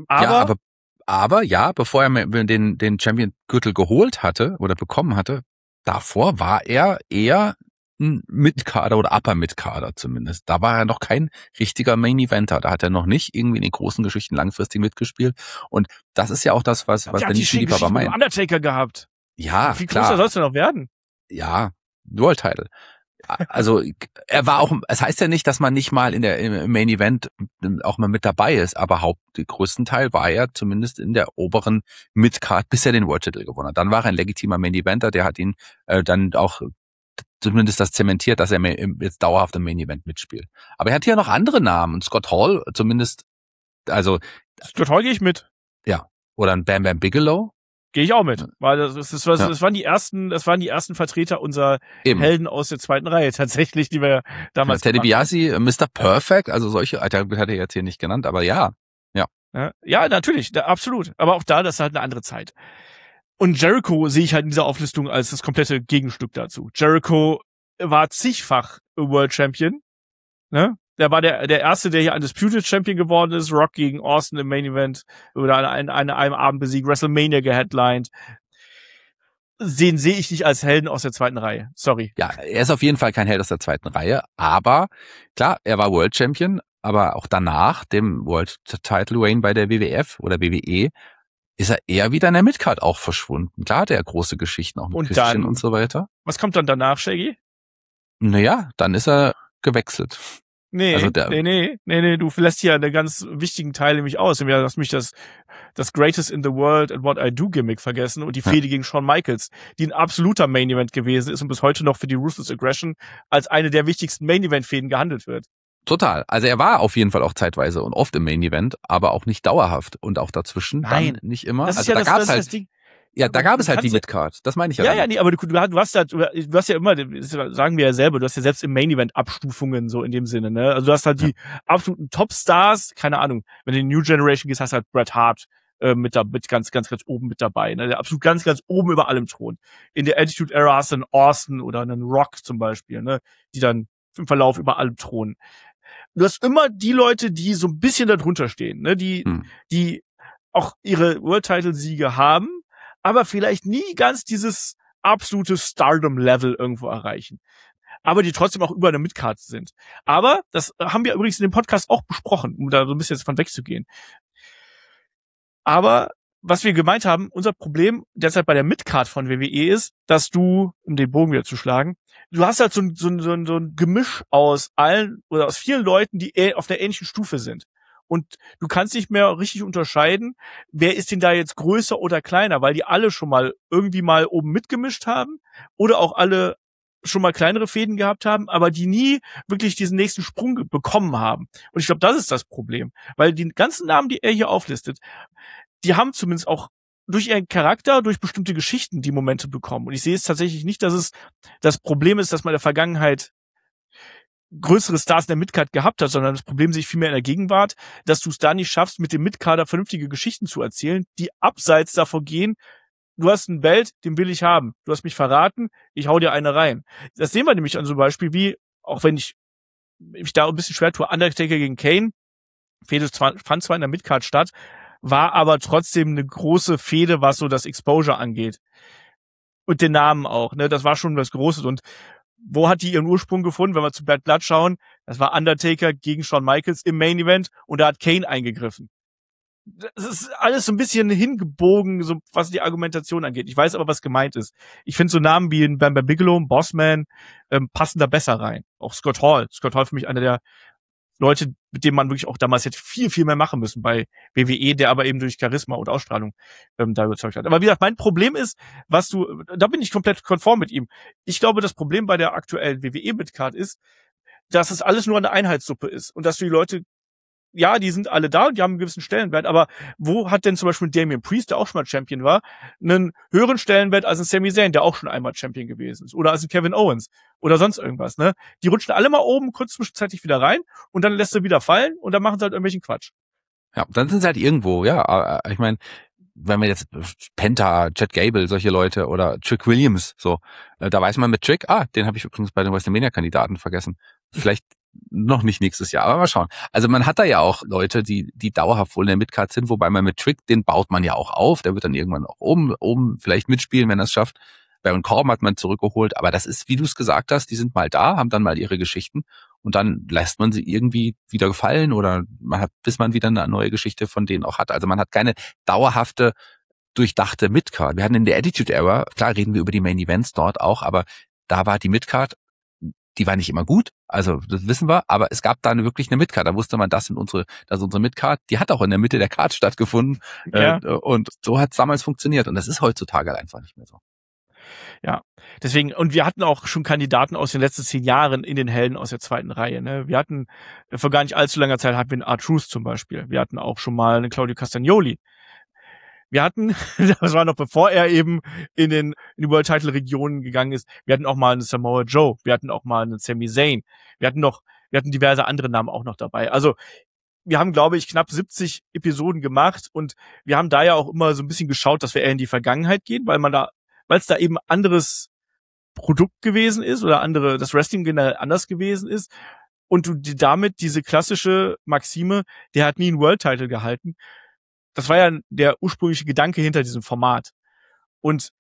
Aber bevor er den Champion-Gürtel geholt hatte oder bekommen hatte, davor war er eher ein Mid-Kader oder Upper-Mid-Kader zumindest. Da war er noch kein richtiger Main-Eventer. Da hat er noch nicht irgendwie in den großen Geschichten langfristig mitgespielt. Und das ist ja auch das, was Dennis Philip aber meint. Undertaker gehabt. Ja, wie größer sollst du noch werden? Ja, World Title. Also er war auch, es heißt ja nicht, dass man nicht mal im Main Event auch mal mit dabei ist, aber den größten Teil war er zumindest in der oberen Midcard, bis er den World Title gewonnen hat. Dann war er ein legitimer Main Eventer, der hat ihn dann auch zumindest das zementiert, dass er jetzt dauerhaft im Main Event mitspielt. Aber er hat hier noch andere Namen. Scott Hall zumindest, also Scott Hall gehe ich mit. Ja, oder ein Bam Bam Bigelow. Gehe ich auch mit, weil das waren die ersten Vertreter unserer Helden aus der zweiten Reihe tatsächlich, die wir damals Teddy DiBiase, Mr. Perfect, also solche, hat er jetzt hier nicht genannt, aber ja. Ja, natürlich, absolut. Aber auch da, das ist halt eine andere Zeit. Und Jericho sehe ich halt in dieser Auflistung als das komplette Gegenstück dazu. Jericho war zigfach World Champion, ne? Der war der Erste, der hier Undisputed Champion geworden ist. Rock gegen Austin im Main Event oder an einem Abend besiegt. WrestleMania geheadlined. Den sehe ich nicht als Helden aus der zweiten Reihe. Sorry. Ja, er ist auf jeden Fall kein Held aus der zweiten Reihe. Aber klar, er war World Champion. Aber auch danach, dem World Title Reign bei der WWF oder WWE, ist er eher wieder in der Midcard auch verschwunden. Klar hat er große Geschichten auch mit Christian und so weiter. Was kommt dann danach, Shaggy? Naja, dann ist er gewechselt. Nee, also du lässt hier einen ganz wichtigen Teil nämlich aus. Du hast mich das Greatest in the World and What I Do Gimmick vergessen und die Fehde gegen Shawn Michaels, die ein absoluter Main Event gewesen ist und bis heute noch für die Ruthless Aggression als eine der wichtigsten Main Event Fäden gehandelt wird. Total. Also er war auf jeden Fall auch zeitweise und oft im Main Event, aber auch nicht dauerhaft und auch dazwischen dann nicht immer. Das also ist da gab's halt da gab es halt die Midcard. Das meine ich ja. Ja, nee, aber du hast ja immer, das sagen wir ja selber, du hast ja selbst im Main Event Abstufungen so in dem Sinne, ne? Also du hast halt die absoluten Topstars, keine Ahnung, wenn du in die New Generation gehst, hast du halt Bret Hart mit ganz oben mit dabei, ne? Der absolut ganz oben über allem Thron. In der Attitude Era hast du einen Austin oder einen Rock zum Beispiel, ne? Die dann im Verlauf über allem thronen. Du hast immer die Leute, die so ein bisschen da drunter stehen, ne? Die auch ihre World Title Siege haben, aber vielleicht nie ganz dieses absolute Stardom-Level irgendwo erreichen. Aber die trotzdem auch über eine Midcard sind. Aber das haben wir übrigens in dem Podcast auch besprochen, um da so ein bisschen jetzt von wegzugehen. Aber was wir gemeint haben, unser Problem derzeit bei der Midcard von WWE ist, dass du, um den Bogen wieder zu schlagen, du hast halt so ein Gemisch aus allen oder aus vielen Leuten, die auf der ähnlichen Stufe sind. Und du kannst nicht mehr richtig unterscheiden, wer ist denn da jetzt größer oder kleiner, weil die alle schon mal irgendwie mal oben mitgemischt haben oder auch alle schon mal kleinere Fäden gehabt haben, aber die nie wirklich diesen nächsten Sprung bekommen haben. Und ich glaube, das ist das Problem, weil die ganzen Namen, die er hier auflistet, die haben zumindest auch durch ihren Charakter, durch bestimmte Geschichten die Momente bekommen. Und ich sehe es tatsächlich nicht, dass es das Problem ist, dass man in der Vergangenheit größere Stars in der Midcard gehabt hat, sondern das Problem sehe ich vielmehr in der Gegenwart, dass du es da nicht schaffst, mit dem Midcarder vernünftige Geschichten zu erzählen, die abseits davon gehen, du hast ein Belt, den will ich haben. Du hast mich verraten, ich hau dir eine rein. Das sehen wir nämlich an so einem Beispiel wie, auch wenn ich mich da ein bisschen schwer tue, Undertaker gegen Kane, Fehde fand zwar in der Midcard statt, war aber trotzdem eine große Fehde, was so das Exposure angeht. Und den Namen auch, ne? Das war schon was Großes. Und wo hat die ihren Ursprung gefunden, wenn wir zu Bad Blood schauen? Das war Undertaker gegen Shawn Michaels im Main Event und da hat Kane eingegriffen. Das ist alles so ein bisschen hingebogen, so was die Argumentation angeht. Ich weiß aber, was gemeint ist. Ich finde so Namen wie Bam Bam Bigelow, Bossman passen da besser rein. Auch Scott Hall. Scott Hall für mich einer der Leute, mit denen man wirklich auch damals hätte viel, viel mehr machen müssen bei WWE, der aber eben durch Charisma und Ausstrahlung da überzeugt hat. Aber wie gesagt, mein Problem ist, da bin ich komplett konform mit ihm. Ich glaube, das Problem bei der aktuellen WWE-Midcard ist, dass es alles nur eine Einheitssuppe ist und dass du die Leute ja, die sind alle da und die haben einen gewissen Stellenwert, aber wo hat denn zum Beispiel Damian Priest, der auch schon mal Champion war, einen höheren Stellenwert als ein Sami Zayn, der auch schon einmal Champion gewesen ist, oder als ein Kevin Owens oder sonst irgendwas, ne? Die rutschen alle mal oben kurz zwischenzeitlich wieder rein und dann lässt sie wieder fallen und dann machen sie halt irgendwelchen Quatsch. Ja, dann sind sie halt irgendwo, ja. Ich meine, wenn wir jetzt Penta, Chad Gable, solche Leute oder Trick Williams, so, da weiß man mit Trick, den habe ich übrigens bei den WrestleMania-Kandidaten vergessen. Vielleicht noch nicht nächstes Jahr, aber mal schauen. Also man hat da ja auch Leute, die dauerhaft wohl in der Midcard sind, wobei man mit Trick, den baut man ja auch auf, der wird dann irgendwann auch oben vielleicht mitspielen, wenn er es schafft. Baron Corbin hat man zurückgeholt, aber das ist, wie du es gesagt hast, die sind mal da, haben dann mal ihre Geschichten und dann lässt man sie irgendwie wieder gefallen oder man hat, bis man wieder eine neue Geschichte von denen auch hat. Also man hat keine dauerhafte, durchdachte Midcard. Wir hatten in der Attitude Era, klar reden wir über die Main Events dort auch, aber da war die Midcard, die war nicht immer gut, also das wissen wir, aber es gab da wirklich eine Midcard. Da wusste man, das ist unsere Midcard, die hat auch in der Mitte der Card stattgefunden und so hat es damals funktioniert und das ist heutzutage einfach nicht mehr so. Ja, deswegen, und wir hatten auch schon Kandidaten aus den letzten 10 Jahren in den Helden aus der zweiten Reihe. Ne? Wir hatten, vor gar nicht allzu langer Zeit hatten wir einen R-Truth zum Beispiel. Wir hatten auch schon mal einen Claudio Castagnoli. Wir hatten, das war noch bevor er eben in die World Title Regionen gegangen ist, wir hatten auch mal einen Samoa Joe, wir hatten auch mal einen Sami Zayn, wir hatten diverse andere Namen auch noch dabei. Also wir haben, glaube ich, knapp 70 Episoden gemacht und wir haben da ja auch immer so ein bisschen geschaut, dass wir eher in die Vergangenheit gehen, weil es da eben anderes Produkt gewesen ist oder das Wrestling generell anders gewesen ist und du damit diese klassische Maxime, der hat nie einen World Title gehalten. Das war ja der ursprüngliche Gedanke hinter diesem Format. Und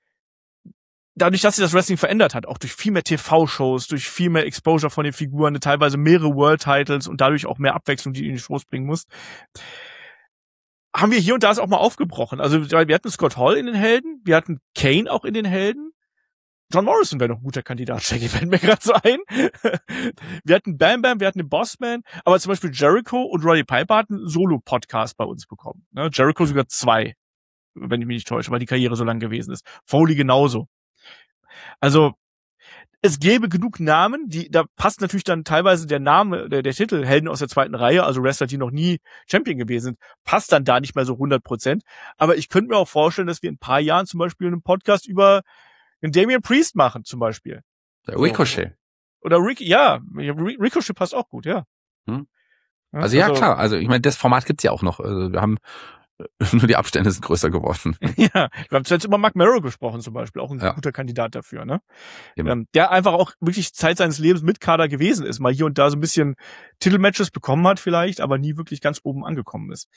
dadurch, dass sich das Wrestling verändert hat, auch durch viel mehr TV-Shows, durch viel mehr Exposure von den Figuren, teilweise mehrere World Titles und dadurch auch mehr Abwechslung, die du in die Shows bringen musst, haben wir hier und da es auch mal aufgebrochen. Also wir hatten Scott Hall in den Helden, wir hatten Kane auch in den Helden. John Morrison wäre noch ein guter Kandidat, Shaggy, fällt mir gerade so ein. Wir hatten Bam Bam, wir hatten den Bossman, aber zum Beispiel Jericho und Roddy Piper hatten einen Solo-Podcast bei uns bekommen. Ne? Jericho sogar 2, wenn ich mich nicht täusche, weil die Karriere so lang gewesen ist. Foley genauso. Also es gäbe genug Namen, da passt natürlich dann teilweise der Name, der Titel Helden aus der zweiten Reihe, also Wrestler, die noch nie Champion gewesen sind, passt dann da nicht mehr so 100%. Aber ich könnte mir auch vorstellen, dass wir in ein paar Jahren zum Beispiel einen Podcast über den Damian Priest machen, zum Beispiel. Der Ricochet. Oder Ricochet passt auch gut, ja. Also ja, klar, also ich meine, das Format gibt's ja auch noch. Also wir haben nur die Abstände sind größer geworden. Ja, wir haben zuletzt über Mark Merrow gesprochen zum Beispiel, auch ein guter Kandidat dafür, ne? Genau. Der einfach auch wirklich Zeit seines Lebens mit Kader gewesen ist, mal hier und da so ein bisschen Titelmatches bekommen hat vielleicht, aber nie wirklich ganz oben angekommen ist.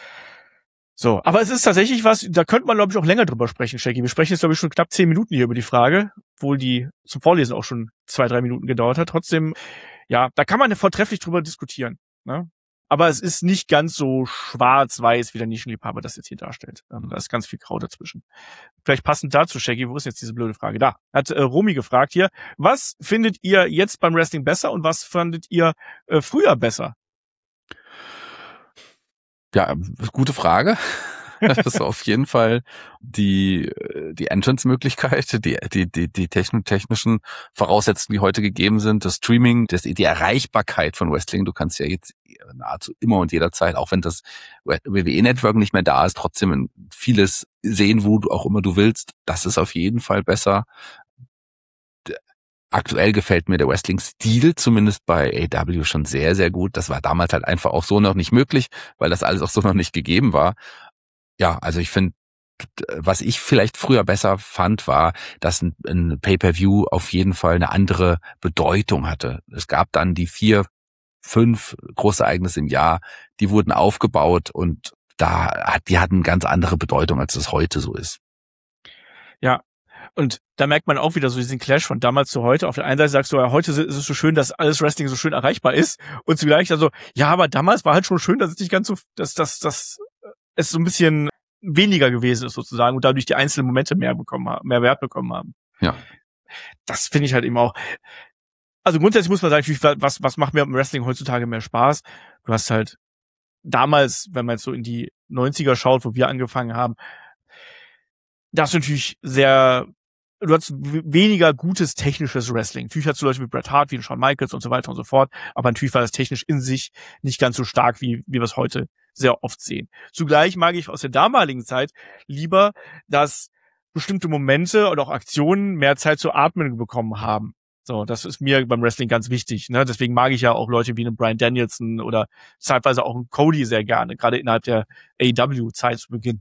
So, aber es ist tatsächlich was, da könnte man, glaube ich, auch länger drüber sprechen, Shaggy. Wir sprechen jetzt, glaube ich, schon knapp 10 Minuten hier über die Frage, obwohl die zum Vorlesen auch schon 2-3 Minuten gedauert hat. Trotzdem, ja, da kann man vortrefflich drüber diskutieren, ne? Aber es ist nicht ganz so schwarz-weiß, wie der Nischenliebhaber das jetzt hier darstellt. Da ist ganz viel Grau dazwischen. Vielleicht passend dazu, Shaggy, wo ist jetzt diese blöde Frage? Da hat Romy gefragt hier, was findet ihr jetzt beim Wrestling besser und was fandet ihr früher besser? Ja, gute Frage. Das ist auf jeden Fall die Entrance-Möglichkeit, die technischen Voraussetzungen, die heute gegeben sind, das Streaming, die Erreichbarkeit von Wrestling. Du kannst ja jetzt nahezu immer und jederzeit, auch wenn das WWE-Network nicht mehr da ist, trotzdem vieles sehen, wo du auch immer du willst. Das ist auf jeden Fall besser. Aktuell gefällt mir der Wrestling-Stil, zumindest bei AEW, schon sehr, sehr gut. Das war damals halt einfach auch so noch nicht möglich, weil das alles auch so noch nicht gegeben war. Ja, also ich finde, was ich vielleicht früher besser fand, war, dass ein Pay-Per-View auf jeden Fall eine andere Bedeutung hatte. Es gab dann die 4, 5 Großereignisse im Jahr, die wurden aufgebaut und die hatten ganz andere Bedeutung, als es heute so ist. Ja. Und da merkt man auch wieder so diesen Clash von damals zu heute. Auf der einen Seite sagst du, ja, heute ist es so schön, dass alles Wrestling so schön erreichbar ist. Und zugleich also, ja, aber damals war halt schon schön, dass es nicht ganz so, dass es so ein bisschen weniger gewesen ist sozusagen und dadurch die einzelnen Momente mehr Wert bekommen haben. Ja. Das finde ich halt eben auch. Also grundsätzlich muss man sagen, was macht mir im Wrestling heutzutage mehr Spaß? Du hast halt damals, wenn man jetzt so in die 90er schaut, wo wir angefangen haben, das ist natürlich sehr du hast weniger gutes technisches Wrestling. Natürlich hast du Leute wie Bret Hart, wie Shawn Michaels und so weiter und so fort, aber natürlich war das technisch in sich nicht ganz so stark, wie wir es heute sehr oft sehen. Zugleich mag ich aus der damaligen Zeit lieber, dass bestimmte Momente oder auch Aktionen mehr Zeit zu atmen bekommen haben. So, das ist mir beim Wrestling ganz wichtig, ne? Deswegen mag ich ja auch Leute wie einen Bryan Danielson oder zeitweise auch einen Cody sehr gerne, gerade innerhalb der AEW-Zeit zu Beginn.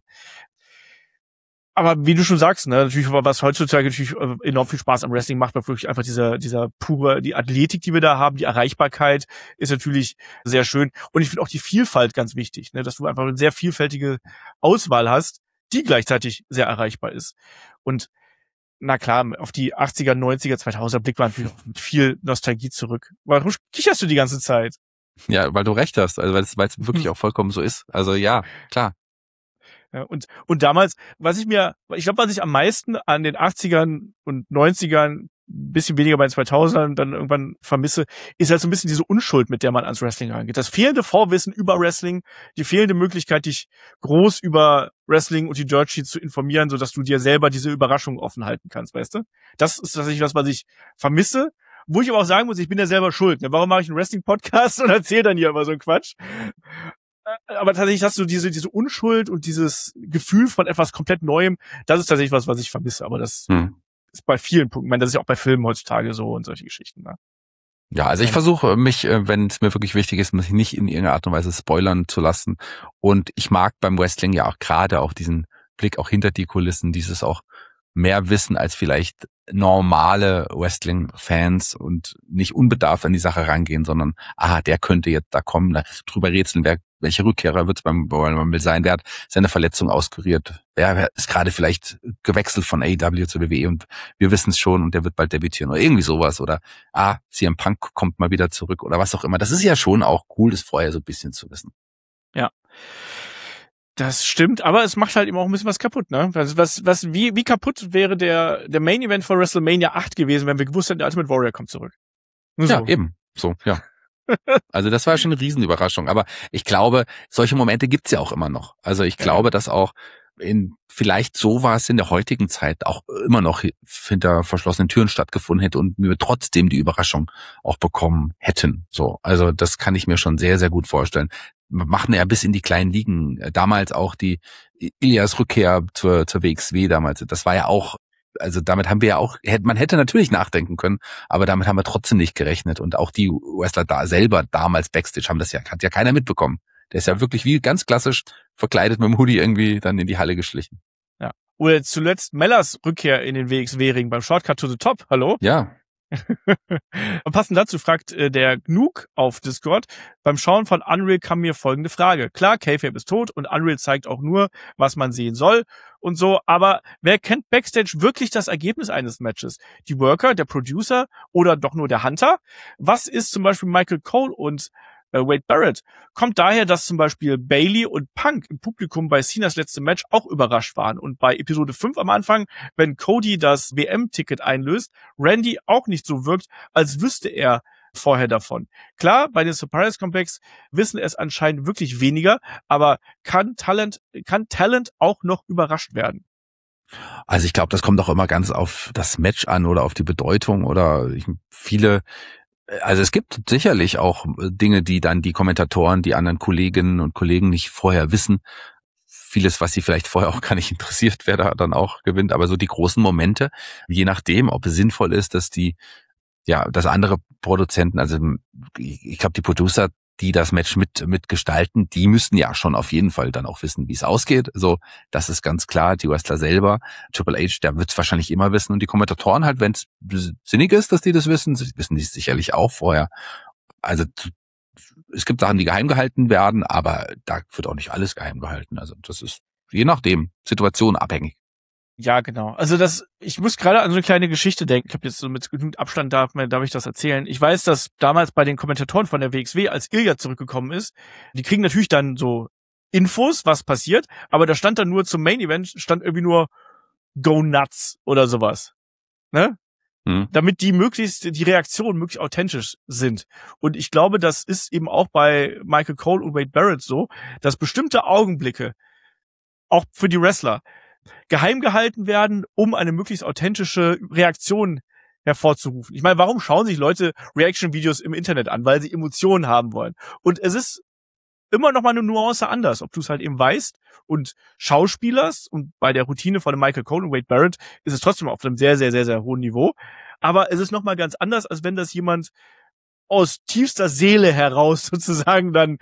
Aber wie du schon sagst, ne, natürlich, was heutzutage natürlich enorm viel Spaß am Wrestling macht, weil wirklich einfach dieser pure, die Athletik, die wir da haben, die Erreichbarkeit ist natürlich sehr schön. Und ich finde auch die Vielfalt ganz wichtig, ne, dass du einfach eine sehr vielfältige Auswahl hast, die gleichzeitig sehr erreichbar ist. Und na klar, auf die 80er, 90er, 2000er blickt man natürlich auch mit viel Nostalgie zurück. Warum kicherst du die ganze Zeit? Ja, weil du recht hast, also weil es wirklich auch vollkommen so ist. Also ja, klar. Ja, und damals, was ich am meisten an den 80ern und 90ern, ein bisschen weniger bei den 2000ern dann irgendwann vermisse, ist halt so ein bisschen diese Unschuld, mit der man ans Wrestling rangeht. Das fehlende Vorwissen über Wrestling, die fehlende Möglichkeit, dich groß über Wrestling und die Dirt Sheets zu informieren, sodass du dir selber diese Überraschung offen halten kannst, weißt du? Das ist tatsächlich was ich vermisse. Wo ich aber auch sagen muss, ich bin ja selber schuld. Ne? Warum mache ich einen Wrestling-Podcast und erzähle dann hier immer so einen Quatsch? Aber tatsächlich hast du diese Unschuld und dieses Gefühl von etwas komplett Neuem, das ist tatsächlich was ich vermisse. Aber das ist bei vielen Punkten. Ich meine, das ist ja auch bei Filmen heutzutage so und solche Geschichten. Ne? Ja, also ich versuche mich, wenn es mir wirklich wichtig ist, mich nicht in irgendeiner Art und Weise spoilern zu lassen. Und ich mag beim Wrestling ja auch gerade auch diesen Blick auch hinter die Kulissen, dieses auch mehr Wissen als vielleicht normale Wrestling-Fans und nicht unbedarft an die Sache rangehen, sondern, der könnte jetzt da kommen, drüber rätseln, welche Rückkehrer wird es beim Royal Rumble sein, wer hat seine Verletzung auskuriert, wer ist gerade vielleicht gewechselt von AEW zur WWE und wir wissen es schon und der wird bald debütieren oder irgendwie sowas oder CM Punk kommt mal wieder zurück oder was auch immer. Das ist ja schon auch cool, das vorher so ein bisschen zu wissen. Ja. Das stimmt, aber es macht halt eben auch ein bisschen was kaputt, ne? Wie kaputt wäre der Main Event von WrestleMania 8 gewesen, wenn wir gewusst hätten, der Ultimate Warrior kommt zurück. Nur ja, so. Eben. So, ja. Also das war schon eine Riesenüberraschung. Aber ich glaube, solche Momente gibt's ja auch immer noch. Also ich glaube, dass auch vielleicht so war es in der heutigen Zeit auch immer noch hinter verschlossenen Türen stattgefunden hätte und wir trotzdem die Überraschung auch bekommen hätten. So, also das kann ich mir schon sehr, sehr gut vorstellen. Wir machen ja bis in die kleinen Ligen. Damals auch die Ilias Rückkehr zur WXW damals. Das war ja auch, also damit haben wir ja auch, man hätte natürlich nachdenken können, aber damit haben wir trotzdem nicht gerechnet. Und auch die Wrestler da selber damals Backstage hat ja keiner mitbekommen. Der ist ja wirklich wie ganz klassisch verkleidet mit dem Hoodie irgendwie dann in die Halle geschlichen. Ja. Oder zuletzt Mellers Rückkehr in den WXW-Ring beim Shortcut to the Top. Hallo? Ja. Und passend dazu fragt der Gnug auf Discord, beim Schauen von Unreal kam mir folgende Frage. Klar, Kayfabe ist tot und Unreal zeigt auch nur, was man sehen soll und so, aber wer kennt Backstage wirklich das Ergebnis eines Matches? Die Worker, der Producer oder doch nur der Hunter? Was ist zum Beispiel Michael Cole und Wade Barrett? Kommt daher, dass zum Beispiel Bayley und Punk im Publikum bei Cenas letztem Match auch überrascht waren und bei Episode 5 am Anfang, wenn Cody das WM-Ticket einlöst, Randy auch nicht so wirkt, als wüsste er vorher davon. Klar, bei den Surprise Complex wissen es anscheinend wirklich weniger, aber kann Talent auch noch überrascht werden? Also ich glaube, das kommt auch immer ganz auf das Match an oder auf die Bedeutung oder also es gibt sicherlich auch Dinge, die dann die Kommentatoren, die anderen Kolleginnen und Kollegen nicht vorher wissen. Vieles, was sie vielleicht vorher auch gar nicht interessiert, wer da dann auch gewinnt. Aber so die großen Momente, je nachdem, ob es sinnvoll ist, dass dass andere Produzenten, also ich glaube, die Producer, die das Match mitgestalten, die müssten ja schon auf jeden Fall dann auch wissen, wie es ausgeht. So, das ist ganz klar. Die Wrestler selber, Triple H, der wird es wahrscheinlich immer wissen. Und die Kommentatoren halt, wenn es sinnig ist, dass die das wissen die es sicherlich auch vorher. Also es gibt Sachen, die geheim gehalten werden, aber da wird auch nicht alles geheim gehalten. Also das ist je nachdem, Situation abhängig. Ja, genau. Also ich muss gerade an so eine kleine Geschichte denken. Ich habe jetzt so mit genügend Abstand darf ich das erzählen. Ich weiß, dass damals bei den Kommentatoren von der WXW, als Ilja zurückgekommen ist, die kriegen natürlich dann so Infos, was passiert, aber da stand dann nur zum Main Event, stand irgendwie nur Go Nuts oder sowas. Ne? Damit die Reaktionen möglichst authentisch sind. Und ich glaube, das ist eben auch bei Michael Cole und Wade Barrett so, dass bestimmte Augenblicke, auch für die Wrestler, geheim gehalten werden, um eine möglichst authentische Reaktion hervorzurufen. Ich meine, warum schauen sich Leute Reaction-Videos im Internet an? Weil sie Emotionen haben wollen. Und es ist immer noch mal eine Nuance anders, ob du es halt eben weißt und schauspielerst, und bei der Routine von Michael Cole und Wade Barrett ist es trotzdem auf einem sehr, sehr, sehr, sehr hohen Niveau. Aber es ist noch mal ganz anders, als wenn das jemand aus tiefster Seele heraus sozusagen dann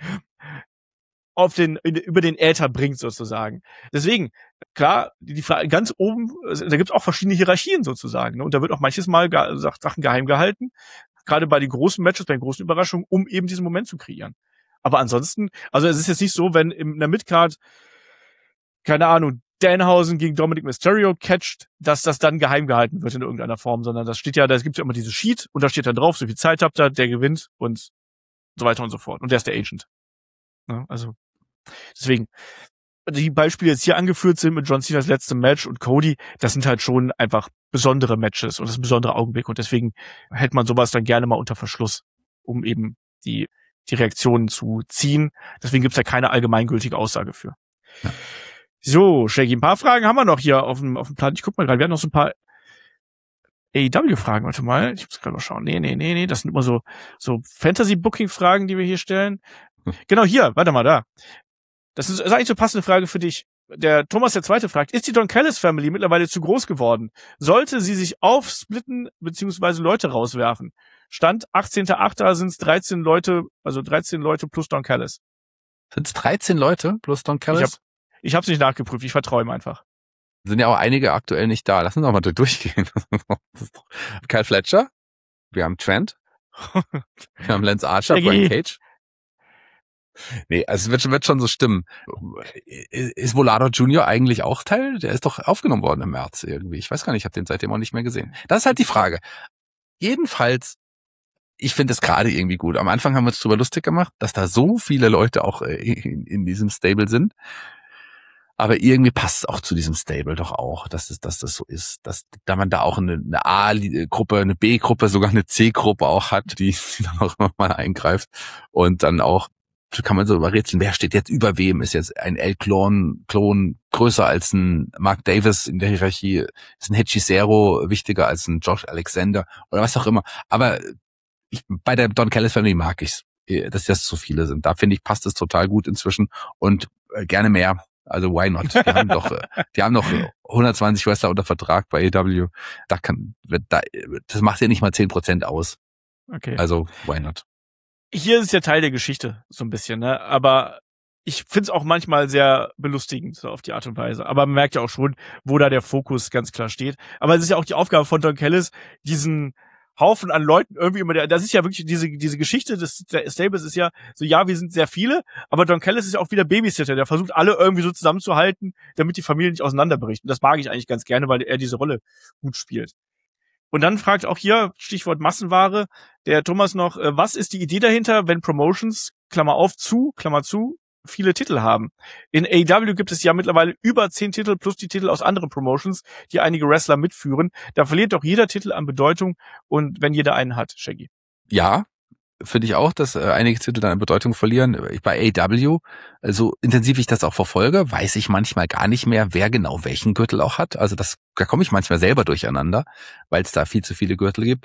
über den Äther bringt sozusagen. Deswegen, klar, die Frage ganz oben, da gibt's auch verschiedene Hierarchien sozusagen, ne? Und da wird auch manches Mal Sachen geheim gehalten, gerade bei den großen Matches, bei den großen Überraschungen, um eben diesen Moment zu kreieren. Aber ansonsten, also es ist jetzt nicht so, wenn in der Midcard, keine Ahnung, Danhausen gegen Dominic Mysterio catcht, dass das dann geheim gehalten wird in irgendeiner Form, sondern das steht ja, da gibt's ja immer dieses Sheet und da steht dann drauf, so viel Zeit habt ihr, der gewinnt und so weiter und so fort. Und der ist der Agent. Ja, also deswegen, die Beispiele jetzt hier angeführt sind mit John Cenas letztem Match und Cody, das sind halt schon einfach besondere Matches und das ist ein besonderer Augenblick und deswegen hält man sowas dann gerne mal unter Verschluss, um eben die Reaktionen zu ziehen. Deswegen gibt's ja keine allgemeingültige Aussage für. Ja. So, Shaggy, ein paar Fragen haben wir noch hier auf dem Plan. Ich guck mal gerade, wir haben noch so ein paar AEW-Fragen. Warte mal, ich muss gerade mal schauen. Nee, das sind immer so Fantasy-Booking-Fragen, die wir hier stellen. Genau, hier, warte mal, da. Das ist eigentlich so passende Frage für dich. Der Thomas der Zweite fragt, ist die Don Callis Family mittlerweile zu groß geworden? Sollte sie sich aufsplitten bzw. Leute rauswerfen? Stand 18.8. sind es 13 Leute, also 13 Leute plus Don Callis. Sind es 13 Leute plus Don Callis? Ich hab's nicht nachgeprüft, ich vertraue ihm einfach. Sind ja auch einige aktuell nicht da. Lass uns doch mal durchgehen. Kyle Fletcher, wir haben Trent, wir haben Lance Archer, Brian Cage. Nee, also es wird schon so stimmen. Ist Volado Jr. eigentlich auch Teil? Der ist doch aufgenommen worden im März irgendwie. Ich weiß gar nicht, ich habe den seitdem auch nicht mehr gesehen. Das ist halt die Frage. Jedenfalls, ich finde es gerade irgendwie gut. Am Anfang haben wir uns drüber lustig gemacht, dass da so viele Leute auch in diesem Stable sind. Aber irgendwie passt es auch zu diesem Stable doch auch, dass das so ist, dass da man da auch eine A-Gruppe, eine B-Gruppe, sogar eine C-Gruppe auch hat, die dann auch immer mal eingreift und dann auch kann man so überrätseln, wer steht jetzt über wem? Ist jetzt ein El-Klon größer als ein Mark Davis in der Hierarchie? Ist ein Hechicero wichtiger als ein Josh Alexander? Oder was auch immer. Aber bei der Don Callis Family mag ich's, dass das so viele sind. Da finde ich, passt es total gut inzwischen und gerne mehr. Also why not? Die haben noch 120 Wrestler unter Vertrag bei AEW. Das macht ja nicht mal 10% aus. Okay. Also why not? Hier ist es ja Teil der Geschichte, so ein bisschen, ne? Aber ich find's auch manchmal sehr belustigend, so auf die Art und Weise. Aber man merkt ja auch schon, wo da der Fokus ganz klar steht. Aber es ist ja auch die Aufgabe von Don Callis, diesen Haufen an Leuten irgendwie immer, das ist ja wirklich diese Geschichte des Stables ist ja so, ja, wir sind sehr viele, aber Don Callis ist ja auch wieder Babysitter, der versucht alle irgendwie so zusammenzuhalten, damit die Familie nicht auseinanderbricht. Und das mag ich eigentlich ganz gerne, weil er diese Rolle gut spielt. Und dann fragt auch hier, Stichwort Massenware, der Thomas noch, was ist die Idee dahinter, wenn Promotions, Klammer auf, Klammer zu, viele Titel haben? In AEW gibt es ja mittlerweile über 10 Titel plus die Titel aus anderen Promotions, die einige Wrestler mitführen. Da verliert doch jeder Titel an Bedeutung und wenn jeder einen hat, Shaggy. Ja, finde ich auch, dass einige Titel dann an Bedeutung verlieren. Bei AEW, so intensiv ich das auch verfolge, weiß ich manchmal gar nicht mehr, wer genau welchen Gürtel auch hat. Also da komme ich manchmal selber durcheinander, weil es da viel zu viele Gürtel gibt.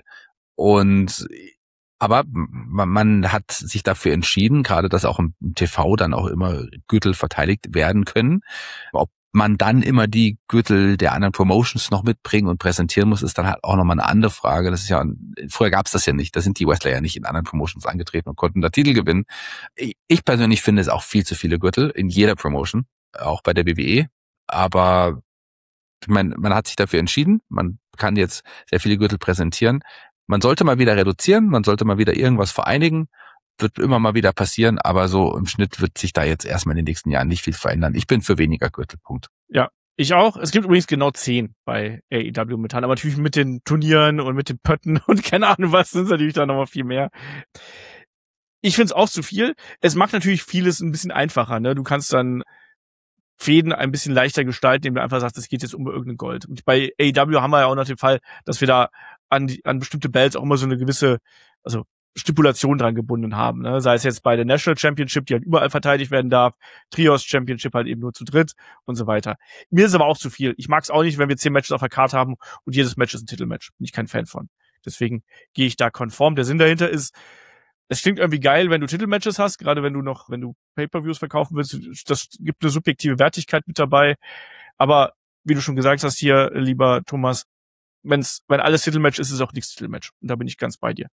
Aber man hat sich dafür entschieden, gerade dass auch im TV dann auch immer Gürtel verteidigt werden können. Ob man dann immer die Gürtel der anderen Promotions noch mitbringen und präsentieren muss, ist dann halt auch nochmal eine andere Frage. Das ist ja, früher gab's das ja nicht. Da sind die Wrestler ja nicht in anderen Promotions angetreten und konnten da Titel gewinnen. Ich persönlich finde es auch viel zu viele Gürtel in jeder Promotion, auch bei der WWE. Aber man hat sich dafür entschieden. Man kann jetzt sehr viele Gürtel präsentieren. Man sollte mal wieder reduzieren, man sollte mal wieder irgendwas vereinigen. Wird immer mal wieder passieren, aber so im Schnitt wird sich da jetzt erstmal in den nächsten Jahren nicht viel verändern. Ich bin für weniger Gürtelpunkt. Ja, ich auch. Es gibt übrigens genau 10 bei AEW momentan, aber natürlich mit den Turnieren und mit den Pötten und keine Ahnung was, sind es natürlich da nochmal viel mehr. Ich finde es auch zu viel. Es macht natürlich vieles ein bisschen einfacher, ne? Du kannst dann Fäden ein bisschen leichter gestalten, indem du einfach sagst, es geht jetzt um irgendein Gold. Und bei AEW haben wir ja auch noch den Fall, dass wir da an bestimmte Belts auch immer so eine gewisse, also Stipulationen dran gebunden haben, ne? Sei es jetzt bei der National Championship, die halt überall verteidigt werden darf, Trios Championship halt eben nur zu dritt und so weiter. Mir ist aber auch zu viel. Ich mag es auch nicht, wenn wir 10 Matches auf der Karte haben und jedes Match ist ein Titelmatch. Bin ich kein Fan von. Deswegen gehe ich da konform. Der Sinn dahinter ist, es klingt irgendwie geil, wenn du Titelmatches hast, gerade wenn du Pay-Per-Views verkaufen willst. Das gibt eine subjektive Wertigkeit mit dabei. Aber wie du schon gesagt hast hier, lieber Thomas, wenn alles Titelmatch ist, ist es auch nichts Titelmatch. Und da bin ich ganz bei dir.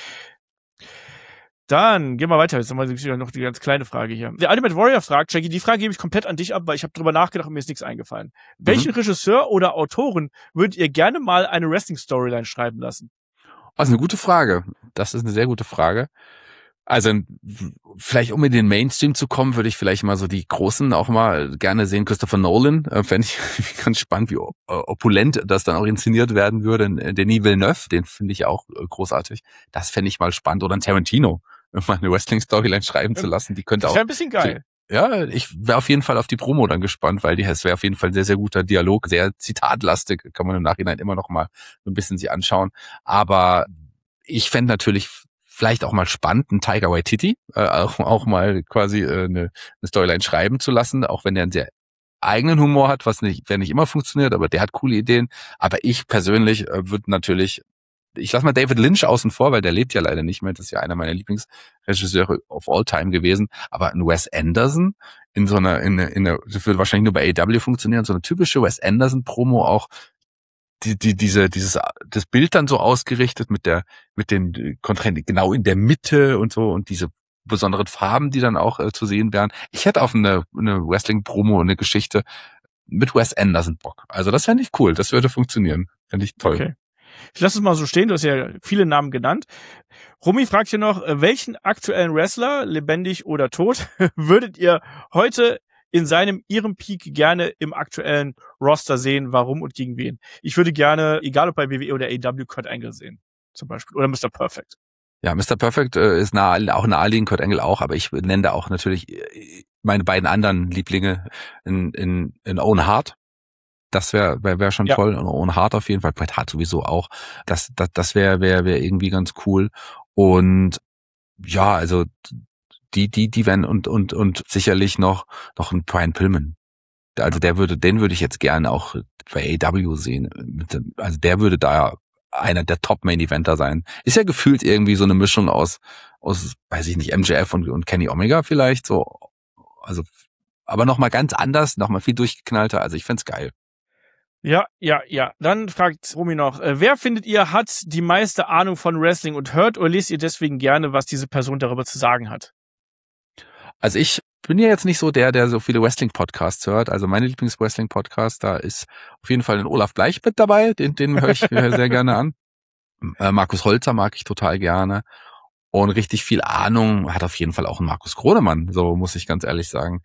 Dann gehen wir weiter. Jetzt haben wir noch die ganz kleine Frage hier. Der Ultimate Warrior fragt, Jackie, die Frage gebe ich komplett an dich ab, weil ich habe drüber nachgedacht und mir ist nichts eingefallen. Welchen Regisseur oder Autoren würdet ihr gerne mal eine Wrestling-Storyline schreiben lassen? Das ist eine gute Frage. Das ist eine sehr gute Frage. Also vielleicht, um in den Mainstream zu kommen, würde ich vielleicht mal so die Großen auch mal gerne sehen. Christopher Nolan, fände ich ganz spannend, wie opulent das dann auch inszeniert werden würde. Denis Villeneuve, den finde ich auch großartig. Das fände ich mal spannend. Oder ein Tarantino, mal eine Wrestling-Storyline schreiben zu lassen. Die könnte auch. Das wäre ein bisschen geil. Ja, ich wäre auf jeden Fall auf die Promo dann gespannt, weil es wäre auf jeden Fall ein sehr, sehr guter Dialog, sehr zitatlastig, kann man im Nachhinein immer noch mal ein bisschen sich anschauen. Aber ich fände natürlich vielleicht auch mal spannend, einen Taika Waititi auch mal quasi eine Storyline schreiben zu lassen, auch wenn er einen sehr eigenen Humor hat, der nicht immer funktioniert, aber der hat coole Ideen. Aber ich persönlich würde natürlich, ich lasse mal David Lynch außen vor, weil der lebt ja leider nicht mehr. Das ist ja einer meiner Lieblingsregisseure of all time gewesen. Aber ein Wes Anderson das würde wahrscheinlich nur bei AEW funktionieren, so eine typische Wes Anderson Promo auch, das Bild dann so ausgerichtet mit den Kontrahenten genau in der Mitte und so und diese besonderen Farben, die dann auch zu sehen wären. Ich hätte auf eine Wrestling-Promo, eine Geschichte mit Wes Anderson Bock. Also das fände ich cool. Das würde funktionieren. Fände ich toll. Okay. Ich lasse es mal so stehen. Du hast ja viele Namen genannt. Rumi fragt hier noch, welchen aktuellen Wrestler, lebendig oder tot, würdet ihr heute in ihrem Peak gerne im aktuellen Roster sehen, warum und gegen wen? Ich würde gerne, egal ob bei WWE oder AEW, Kurt Angle sehen, zum Beispiel. Oder Mr. Perfect. Ja, Mr. Perfect ist auch naheliegend, Kurt Angle auch, aber ich nenne da auch natürlich meine beiden anderen Lieblinge in Owen Hart. Das wäre schon toll. Und Owen Hart auf jeden Fall, Bret Hart sowieso auch. Das wäre irgendwie ganz cool. Und ja, also die werden und sicherlich noch ein Brian Pillman. Also den würde ich jetzt gerne auch bei AEW sehen. Also der würde da einer der Top-Main-Eventer sein. Ist ja gefühlt irgendwie so eine Mischung aus, weiß ich nicht, MJF und Kenny Omega vielleicht so. Also, aber nochmal ganz anders, nochmal viel durchgeknallter. Also ich find's geil. Ja. Dann fragt Romy noch, wer findet ihr hat die meiste Ahnung von Wrestling und hört oder lest ihr deswegen gerne, was diese Person darüber zu sagen hat? Also ich bin ja jetzt nicht so der so viele Wrestling-Podcasts hört. Also meine Lieblings-Wrestling-Podcast, da ist auf jeden Fall ein Olaf Bleich mit dabei. Den höre ich sehr gerne an. Markus Holzer mag ich total gerne. Und richtig viel Ahnung hat auf jeden Fall auch ein Markus Gronemann, so muss ich ganz ehrlich sagen.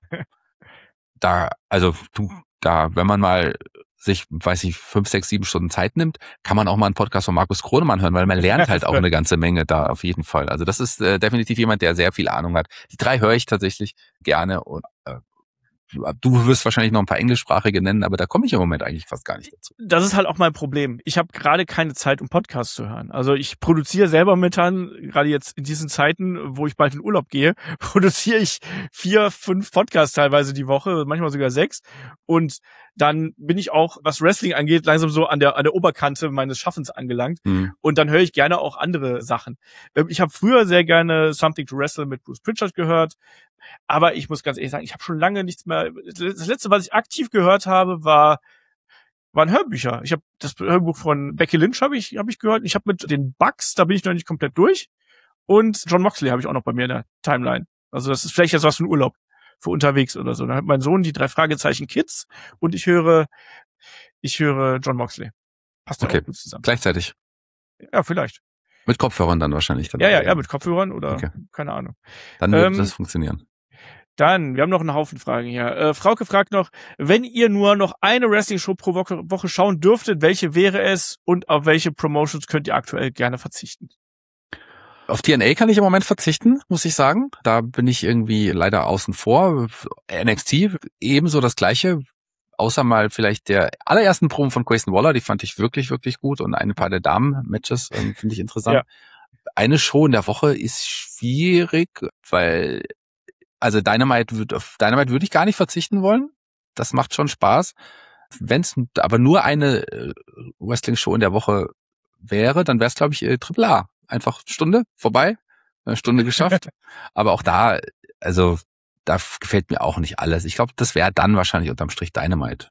Wenn man mal sich, 5, 6, 7 Stunden Zeit nimmt, kann man auch mal einen Podcast von Markus Gronemann hören, weil man lernt halt auch eine ganze Menge da auf jeden Fall. Also das ist definitiv jemand, der sehr viel Ahnung hat. Die 3 höre ich tatsächlich gerne und du wirst wahrscheinlich noch ein paar englischsprachige nennen, aber da komme ich im Moment eigentlich fast gar nicht dazu. Das ist halt auch mein Problem. Ich habe gerade keine Zeit, um Podcasts zu hören. Also ich produziere selber momentan, gerade jetzt in diesen Zeiten, wo ich bald in Urlaub gehe, produziere ich 4, 5 Podcasts teilweise die Woche, manchmal sogar 6. Und dann bin ich auch, was Wrestling angeht, langsam so an der Oberkante meines Schaffens angelangt. Und dann höre ich gerne auch andere Sachen. Ich habe früher sehr gerne Something to Wrestle mit Bruce Pritchard gehört. Aber ich muss ganz ehrlich sagen, ich habe schon lange nichts mehr. Das letzte, was ich aktiv gehört habe, waren Hörbücher. Ich habe das Hörbuch von Becky Lynch habe ich gehört. Ich habe mit den Bugs, da bin ich noch nicht komplett durch. Und John Moxley habe ich auch noch bei mir in der Timeline. Also das ist vielleicht jetzt was für einen Urlaub, für unterwegs oder so. Da hat mein Sohn die 3 Fragezeichen Kids und ich höre John Moxley. Passt ja auch gut zusammen. Gleichzeitig. Ja, vielleicht. Mit Kopfhörern dann wahrscheinlich. Ja, mit Kopfhörern oder keine Ahnung. Dann wird das funktionieren. Dann, wir haben noch einen Haufen Fragen hier. Frauke fragt noch, wenn ihr nur noch eine Wrestling-Show pro Woche schauen dürftet, welche wäre es und auf welche Promotions könnt ihr aktuell gerne verzichten? Auf TNA kann ich im Moment verzichten, muss ich sagen. Da bin ich irgendwie leider außen vor. NXT ebenso das Gleiche. Außer mal vielleicht der allerersten Promo von Grayson Waller, die fand ich wirklich, wirklich gut. Und ein paar der Damen-Matches finde ich interessant. Ja. eine Show in der Woche ist schwierig, weil, also Dynamite würde ich gar nicht verzichten wollen. Das macht schon Spaß. Wenn es aber nur eine Wrestling-Show in der Woche wäre, dann wäre es, glaube ich, AAA. Einfach Stunde vorbei, eine Stunde geschafft. Aber auch da, also da gefällt mir auch nicht alles. Ich glaube, das wäre dann wahrscheinlich unterm Strich Dynamite.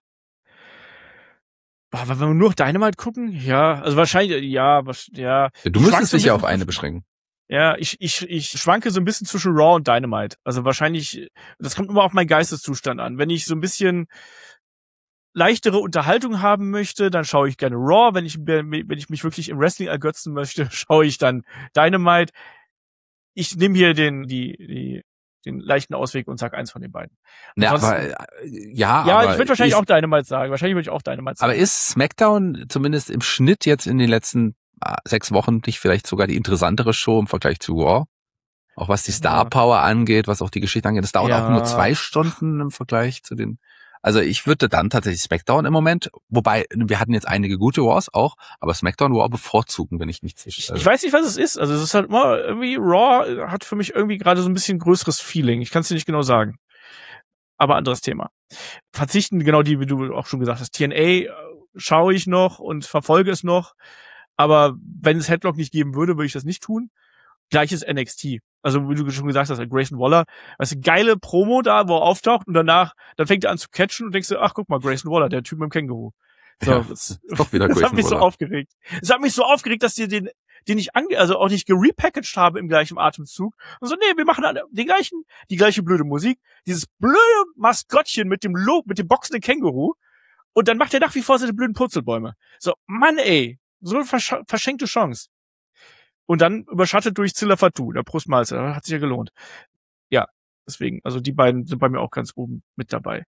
Wenn wir nur auf Dynamite gucken, ja, also wahrscheinlich, ja. Du müsstest dich ja auf eine beschränken. Ja, ich schwanke so ein bisschen zwischen Raw und Dynamite. Also wahrscheinlich, das kommt immer auf meinen Geisteszustand an. Wenn ich so ein bisschen leichtere Unterhaltung haben möchte, dann schaue ich gerne Raw. Wenn ich mich wirklich im Wrestling ergötzen möchte, schaue ich dann Dynamite. Ich nehme hier den leichten Ausweg und sag eins von den beiden. Ja, aber ich würde wahrscheinlich auch Dynamite sagen. Wahrscheinlich würde ich auch Dynamite sagen. Aber ist SmackDown zumindest im Schnitt jetzt in den letzten 6 Wochen nicht vielleicht sogar die interessantere Show im Vergleich zu Raw? Auch was die Star Power angeht, was auch die Geschichte angeht. Das dauert auch nur 2 Stunden im Vergleich zu den. Also ich würde dann tatsächlich SmackDown im Moment, wobei wir hatten jetzt einige gute Raws auch, aber SmackDown Raw bevorzugen, wenn ich nichts. Ich weiß nicht, was es ist. Also es ist halt immer irgendwie, Raw hat für mich irgendwie gerade so ein bisschen größeres Feeling. Ich kann es dir nicht genau sagen. Aber anderes Thema. Verzichten, genau wie du auch schon gesagt hast. TNA schaue ich noch und verfolge es noch. Aber wenn es Headlock nicht geben würde, würde ich das nicht tun. Gleiches NXT. Also wie du schon gesagt hast, Grayson Waller, weißt du, geile Promo da, wo er auftaucht und danach, dann fängt er an zu catchen und denkst du, ach guck mal, Grayson Waller, der Typ mit dem Känguru. So, ja, das doch wieder das hat mich Waller. So aufgeregt. Es hat mich so aufgeregt, dass die den ich also auch nicht gerepackaged habe im gleichen Atemzug. Und so, nee, wir machen alle die gleiche blöde Musik, dieses blöde Maskottchen mit dem boxenden Känguru und dann macht er nach wie vor seine blöden Purzelbäume. So, Mann ey, so eine verschenkte Chance. Und dann überschattet durch Zilla Fatou, der Brustmalzer. Hat sich ja gelohnt. Ja, deswegen, also die beiden sind bei mir auch ganz oben mit dabei.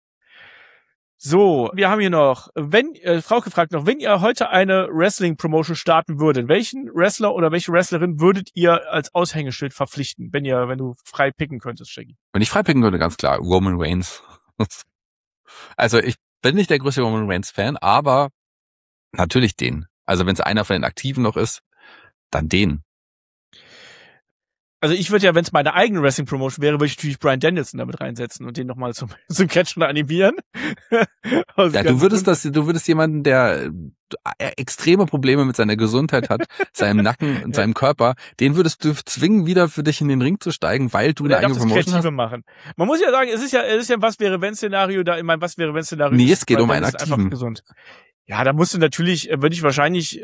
So, wir haben hier noch, Frauke fragt noch, wenn ihr heute eine Wrestling-Promotion starten würdet, welchen Wrestler oder welche Wrestlerin würdet ihr als Aushängeschild verpflichten, wenn du frei picken könntest, Shaggy? Wenn ich frei picken könnte, ganz klar, Roman Reigns. Also ich bin nicht der größte Roman Reigns-Fan, aber natürlich den. Also wenn es einer von den Aktiven noch ist, dann den. Also ich würde ja, wenn es meine eigene Wrestling-Promotion wäre, würde ich natürlich Bryan Danielson damit reinsetzen und den nochmal zum Catchen animieren. Ja, du würdest jemanden, der extreme Probleme mit seiner Gesundheit hat, seinem Nacken und seinem Körper, den würdest du zwingen, wieder für dich in den Ring zu steigen, weil du eine eigene Promotion hast. Machen. Man muss ja sagen, es ist ja ein Was-wäre-wenn-Szenario da in meinem Was-wäre-wenn-Szenario. Nee, es geht um einen Aktiven. Gesund. Ja, da musst du natürlich, würde ich wahrscheinlich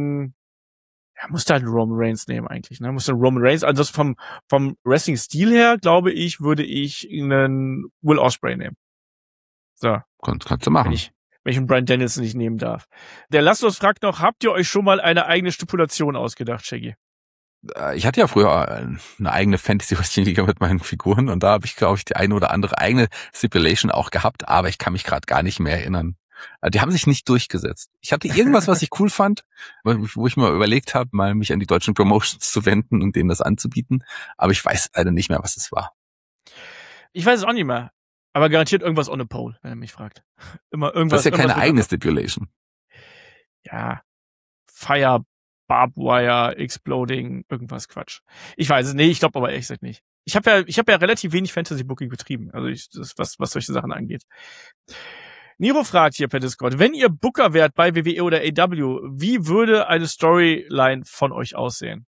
musst du halt Roman Reigns nehmen eigentlich, ne? Musst du Roman Reigns, also vom Wrestling-Stil her, glaube ich, würde ich einen Will Ospreay nehmen. So. Kannst du machen. Wenn ich einen Bryan Danielson nicht nehmen darf. Der Laszlos fragt noch, habt ihr euch schon mal eine eigene Stipulation ausgedacht, Shaggy? Ich hatte ja früher eine eigene Fantasy-Wrestling-Liga mit meinen Figuren und da habe ich, glaube ich, die eine oder andere eigene Stipulation auch gehabt, aber ich kann mich gerade gar nicht mehr erinnern. Die haben sich nicht durchgesetzt. Ich hatte irgendwas, was ich cool fand, wo ich mal überlegt habe, mal mich an die deutschen Promotions zu wenden und denen das anzubieten. Aber ich weiß leider nicht mehr, was es war. Ich weiß es auch nicht mehr. Aber garantiert irgendwas on a pole, wenn er mich fragt. Immer irgendwas. Das ist ja keine eigene Stipulation. Ja. Fire, Barbed Wire, Exploding, irgendwas Quatsch. Ich weiß es, nee, ich glaube aber ehrlich gesagt nicht. Ich habe ja relativ wenig Fantasy-Booking betrieben. Also was solche Sachen angeht. Niro fragt hier per Discord, wenn ihr Booker wärt bei WWE oder AEW, wie würde eine Storyline von euch aussehen?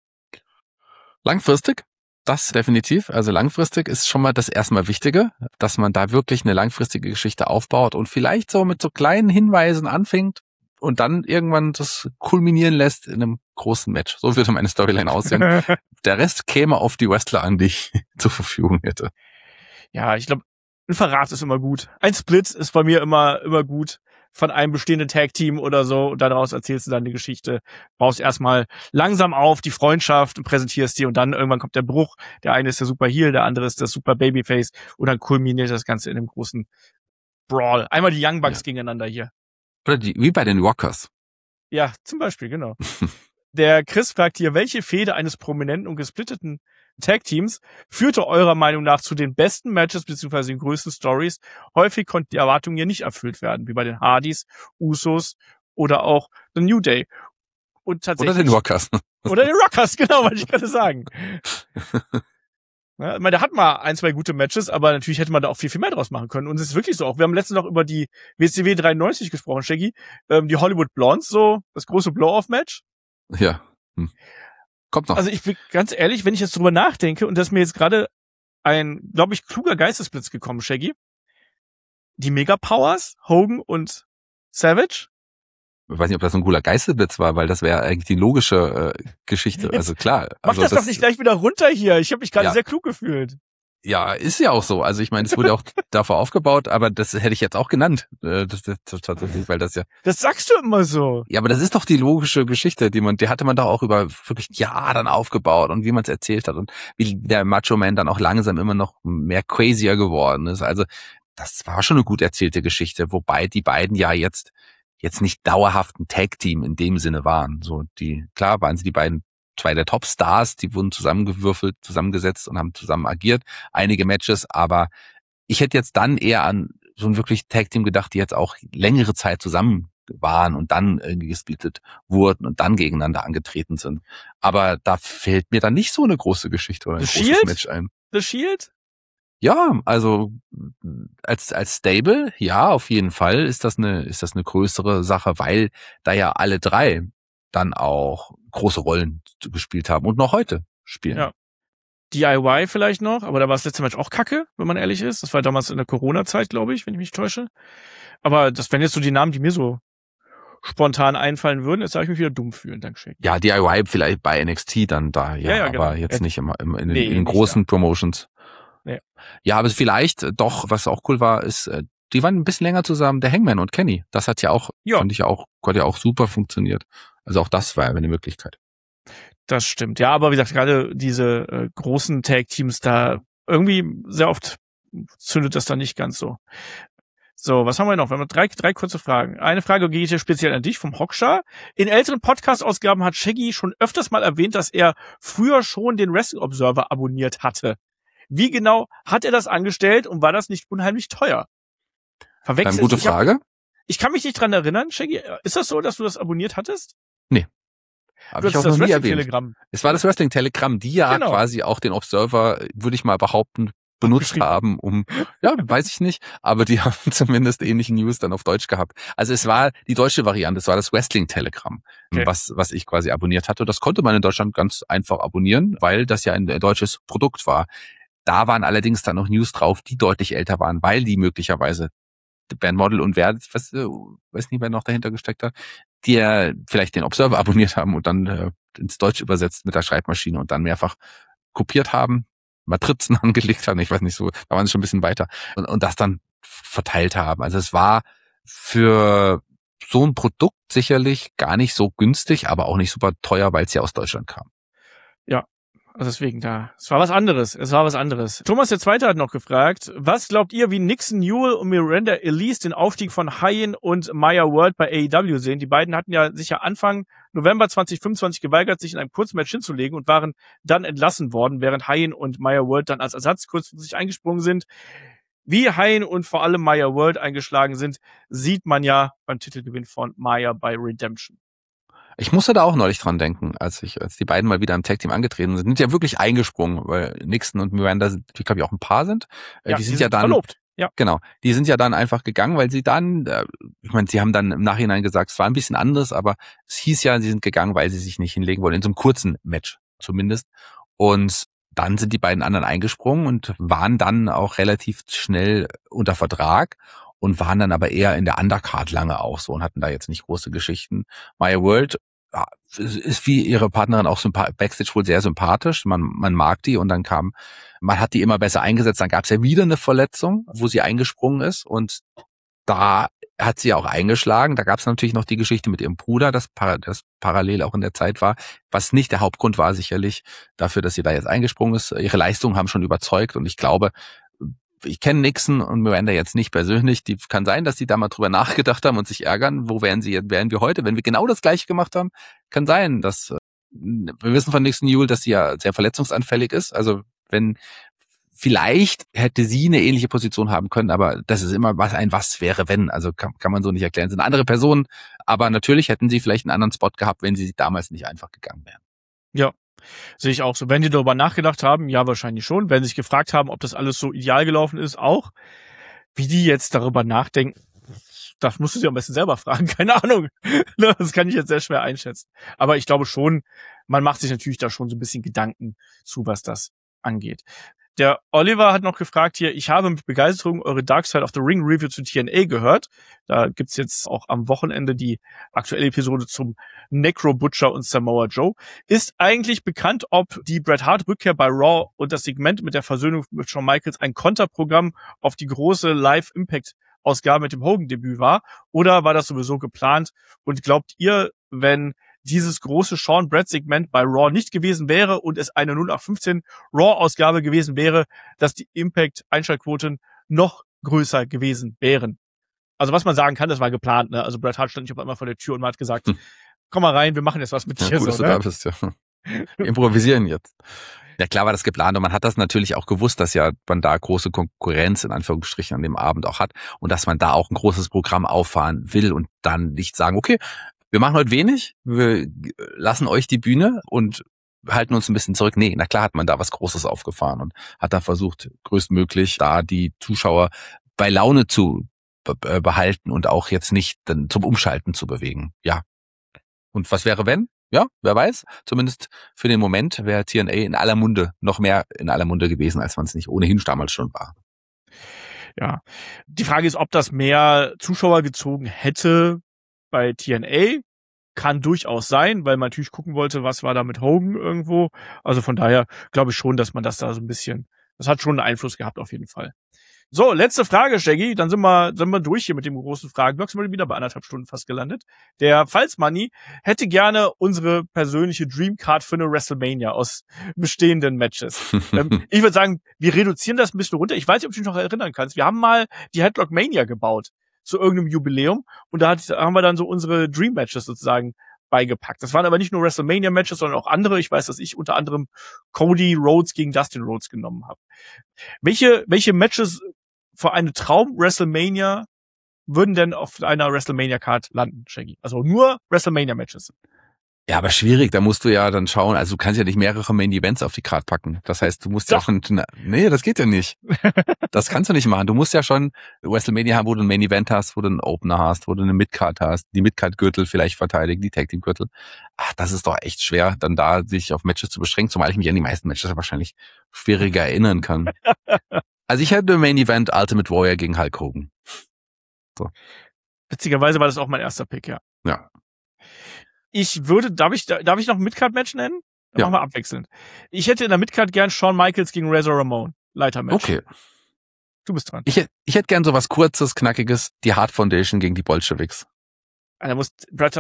Langfristig, das definitiv. Also langfristig ist schon mal das erstmal Wichtige, dass man da wirklich eine langfristige Geschichte aufbaut und vielleicht so mit so kleinen Hinweisen anfängt und dann irgendwann das kulminieren lässt in einem großen Match. So würde meine Storyline aussehen. Der Rest käme auf die Wrestler an, die ich zur Verfügung hätte. Ja, ich glaube, ein Verrat ist immer gut. Ein Split ist bei mir immer gut von einem bestehenden Tag-Team oder so und daraus erzählst du dann die Geschichte, baust erstmal langsam auf die Freundschaft und präsentierst die und dann irgendwann kommt der Bruch. Der eine ist der Super Heel, der andere ist der Super Babyface und dann kulminiert das Ganze in einem großen Brawl. Einmal die Young Bucks gegeneinander hier. Oder wie bei den Rockers. Ja, zum Beispiel, genau. Der Chris fragt hier, welche Fehde eines prominenten und gesplitteten Tag-Teams führte eurer Meinung nach zu den besten Matches bzw. den größten Stories? Häufig konnten die Erwartungen ja nicht erfüllt werden, wie bei den Hardys, Usos oder auch The New Day. Und tatsächlich, oder den Rockers. Oder den Rockers, genau, wollte ich gerade sagen. Ja, ich meine, der hat mal 1, 2 gute Matches, aber natürlich hätte man da auch viel, viel mehr draus machen können. Und es ist wirklich so auch. Wir haben letztens noch über die WCW 93 gesprochen, Shaggy. Die Hollywood Blondes, so das große Blow-Off-Match. Ja. Kommt noch. Also ich bin ganz ehrlich, wenn ich jetzt drüber nachdenke, und das ist mir jetzt gerade ein, glaube ich, kluger Geistesblitz gekommen, Shaggy. Die Mega-Powers, Hogan und Savage. Ich weiß nicht, ob das ein cooler Geistesblitz war, weil das wäre eigentlich die logische Geschichte. Also klar. Mach Also das doch nicht gleich wieder runter hier. Ich habe mich gerade Ja. sehr klug gefühlt. Ja, ist ja auch so. Also ich meine, es wurde auch davor aufgebaut, aber das hätte ich jetzt auch genannt. Das tatsächlich, weil das ja. Das sagst du immer so. Ja, aber das ist doch die logische Geschichte, die hatte man doch auch über wirklich Jahre dann aufgebaut und wie man es erzählt hat und wie der Macho Man dann auch langsam immer noch mehr crazier geworden ist. Also das war schon eine gut erzählte Geschichte, wobei die beiden ja jetzt nicht dauerhaft ein Tag-Team in dem Sinne waren. So klar waren sie die beiden, zwei der Top-Stars, die wurden zusammengewürfelt, zusammengesetzt und haben zusammen agiert. Einige Matches, aber ich hätte jetzt dann eher an so ein wirklich Tag-Team gedacht, die jetzt auch längere Zeit zusammen waren und dann irgendwie gesplittet wurden und dann gegeneinander angetreten sind. Aber da fällt mir dann nicht so eine große Geschichte oder ein The großes Shield? Match ein. The Shield? Ja, also als Stable, ja, auf jeden Fall ist das eine größere Sache, weil da ja alle drei dann auch große Rollen gespielt haben und noch heute spielen. Ja. DIY vielleicht noch, aber da war das letzte Match auch kacke, wenn man ehrlich ist. Das war damals in der Corona-Zeit, glaube ich, wenn ich mich täusche. Aber das wären jetzt so die Namen, die mir so spontan einfallen würden. Jetzt darf ich mich wieder dumm fühlen, danke schön. Ja, DIY vielleicht bei NXT dann da, Ja, aber genau. jetzt nicht immer in Nee, den nicht großen Promotions. Nee. Ja, aber vielleicht doch, was auch cool war, ist, die waren ein bisschen länger zusammen, der Hangman und Kenny. Das hat ja auch, fand ich auch, hat ja auch super funktioniert. Also auch das war ja eine Möglichkeit. Das stimmt. Ja, aber wie gesagt, gerade diese großen Tag-Teams da irgendwie sehr oft zündet das dann nicht ganz so. So, was haben wir noch? Wir haben drei kurze Fragen. Eine Frage geht hier speziell an dich vom Hockstar. In älteren Podcast-Ausgaben hat Shaggy schon öfters mal erwähnt, dass er früher schon den Wrestling Observer abonniert hatte. Wie genau hat er das angestellt und war das nicht unheimlich teuer? Verwechselt? Gute Frage. Ich kann mich nicht dran erinnern, Shaggy. Ist das so, dass du das abonniert hattest? Nee. Habe ich auch noch nie erwähnt. Es war das Wrestling Telegram, die ja quasi auch den Observer, würde ich mal behaupten, benutzt haben, weiß ich nicht, aber die haben zumindest ähnliche News dann auf Deutsch gehabt. Also es war die deutsche Variante, es war das Wrestling Telegram, was ich quasi abonniert hatte. Das konnte man in Deutschland ganz einfach abonnieren, weil das ja ein deutsches Produkt war. Da waren allerdings dann noch News drauf, die deutlich älter waren, weil die möglicherweise Bernd Model und weiß nicht, wer noch dahinter gesteckt hat, die ja vielleicht den Observer abonniert haben und dann ins Deutsch übersetzt mit der Schreibmaschine und dann mehrfach kopiert haben, Matrizen angelegt haben, ich weiß nicht so, da waren sie schon ein bisschen weiter und das dann verteilt haben. Also es war für so ein Produkt sicherlich gar nicht so günstig, aber auch nicht super teuer, weil es ja aus Deutschland kam. Ja. Also deswegen es war was anderes. Thomas der Zweite hat noch gefragt, was glaubt ihr, wie Nixon Newell und Miranda Elise den Aufstieg von Hyen und Maya World bei AEW sehen? Die beiden hatten sich ja Anfang November 2025 geweigert, sich in einem Kurzmatch hinzulegen und waren dann entlassen worden, während Hyen und Maya World dann als Ersatz kurzfristig eingesprungen sind. Wie Hyen und vor allem Maya World eingeschlagen sind, sieht man ja beim Titelgewinn von Maya bei Redemption. Ich musste da auch neulich dran denken, als die beiden mal wieder im Tag-Team angetreten sind ja wirklich eingesprungen, weil Nixon und Miranda, die glaube ich auch ein Paar sind. Ja, die sind ja dann verlobt. Ja. Genau, die sind ja dann einfach gegangen, weil sie dann, ich meine, sie haben dann im Nachhinein gesagt, es war ein bisschen anders, aber es hieß ja, sie sind gegangen, weil sie sich nicht hinlegen wollen, in so einem kurzen Match zumindest. Und dann sind die beiden anderen eingesprungen und waren dann auch relativ schnell unter Vertrag und waren dann aber eher in der Undercard lange auch so und hatten da jetzt nicht große Geschichten. Maya World ist wie ihre Partnerin auch Backstage wohl sehr sympathisch. Man mag die und dann man hat die immer besser eingesetzt. Dann gab es ja wieder eine Verletzung, wo sie eingesprungen ist und da hat sie auch eingeschlagen. Da gab es natürlich noch die Geschichte mit ihrem Bruder, das parallel auch in der Zeit war, was nicht der Hauptgrund war sicherlich dafür, dass sie da jetzt eingesprungen ist. Ihre Leistungen haben schon überzeugt und ich glaube, ich kenne Nixon und Miranda jetzt nicht persönlich. Die kann sein, dass die da mal drüber nachgedacht haben und sich ärgern. Wo wären wir heute, wenn wir genau das Gleiche gemacht haben? Kann sein, dass wir wissen von Nixon Newell, dass sie ja sehr verletzungsanfällig ist. Also vielleicht hätte sie eine ähnliche Position haben können, aber das ist immer was wäre, wenn. Also kann man so nicht erklären. Das sind andere Personen, aber natürlich hätten sie vielleicht einen anderen Spot gehabt, wenn sie damals nicht einfach gegangen wären. Ja, sehe ich auch so. Wenn die darüber nachgedacht haben, ja, wahrscheinlich schon. Wenn sie sich gefragt haben, ob das alles so ideal gelaufen ist, auch. Wie die jetzt darüber nachdenken, das musst du dir am besten selber fragen. Keine Ahnung. Das kann ich jetzt sehr schwer einschätzen. Aber ich glaube schon, man macht sich natürlich da schon so ein bisschen Gedanken zu, was das angeht. Der Oliver hat noch gefragt hier, ich habe mit Begeisterung eure Dark Side of the Ring Review zu TNA gehört. Da gibt's jetzt auch am Wochenende die aktuelle Episode zum Necro Butcher und Samoa Joe. Ist eigentlich bekannt, ob die Bret Hart Rückkehr bei Raw und das Segment mit der Versöhnung mit Shawn Michaels ein Konterprogramm auf die große Live Impact Ausgabe mit dem Hogan-Debüt war? Oder war das sowieso geplant? Und glaubt ihr, wenn dieses große Sean-Brett-Segment bei Raw nicht gewesen wäre und es eine 0815 Raw-Ausgabe gewesen wäre, dass die Impact-Einschaltquoten noch größer gewesen wären? Also was man sagen kann, das war geplant, ne? Also Bret Hart stand nicht auf einmal vor der Tür und man hat gesagt, komm mal rein, wir machen jetzt was mit dir. Gut, dass so, du ne? da bist, ja. Wir improvisieren jetzt. Ja, klar war das geplant und man hat das natürlich auch gewusst, dass ja man da große Konkurrenz in Anführungsstrichen an dem Abend auch hat und dass man da auch ein großes Programm auffahren will und dann nicht sagen, okay, wir machen heute wenig, wir lassen euch die Bühne und halten uns ein bisschen zurück. Nee, na klar hat man da was Großes aufgefahren und hat da versucht, größtmöglich da die Zuschauer bei Laune zu behalten und auch jetzt nicht dann zum Umschalten zu bewegen. Ja. Und was wäre, wenn? Ja, wer weiß. Zumindest für den Moment wäre TNA in aller Munde, noch mehr in aller Munde gewesen, als man es nicht ohnehin damals schon war. Ja. Die Frage ist, ob das mehr Zuschauer gezogen hätte bei TNA. Kann durchaus sein, weil man natürlich gucken wollte, was war da mit Hogan irgendwo. Also von daher glaube ich schon, dass man das da so ein bisschen, das hat schon einen Einfluss gehabt auf jeden Fall. So, letzte Frage, Shaggy. Dann sind wir durch hier mit dem großen Fragenblock. Sind wir wieder bei 1,5 Stunden fast gelandet. Der Pfalzmanni hätte gerne unsere persönliche Dreamcard für eine WrestleMania aus bestehenden Matches. Ich würde sagen, wir reduzieren das ein bisschen runter. Ich weiß nicht, ob du dich noch erinnern kannst. Wir haben mal die Headlock Mania gebaut zu irgendeinem Jubiläum und da haben wir dann so unsere Dream Matches sozusagen beigepackt. Das waren aber nicht nur WrestleMania Matches, sondern auch andere. Ich weiß, dass ich unter anderem Cody Rhodes gegen Dustin Rhodes genommen habe. Welche Matches für eine Traum-WrestleMania würden denn auf einer WrestleMania-Card landen, Shaggy? Also nur WrestleMania-Matches. Ja, aber schwierig, da musst du ja dann schauen, also du kannst ja nicht mehrere Main-Events auf die Card packen. Das heißt, du musst ja schon, nee, das geht ja nicht. Das kannst du nicht machen. Du musst ja schon WrestleMania haben, wo du ein Main-Event hast, wo du einen Opener hast, wo du eine Mid-Card hast, die Mid-Card-Gürtel vielleicht verteidigen, die Tag-Team-Gürtel. Ach, das ist doch echt schwer, dann da sich auf Matches zu beschränken, zumal ich mich an die meisten Matches wahrscheinlich schwieriger erinnern kann. Also ich hätte Main-Event Ultimate Warrior gegen Hulk Hogan. So. Witzigerweise war das auch mein erster Pick, ja. Ja. Darf ich noch ein Midcard-Match nennen? Dann machen wir abwechselnd. Ich hätte in der Midcard gern Shawn Michaels gegen Razor Ramon. Leitermatch. Okay. Du bist dran. Ich hätte gern so was Kurzes, Knackiges, die Hart Foundation gegen die Bolschewiks. Da muss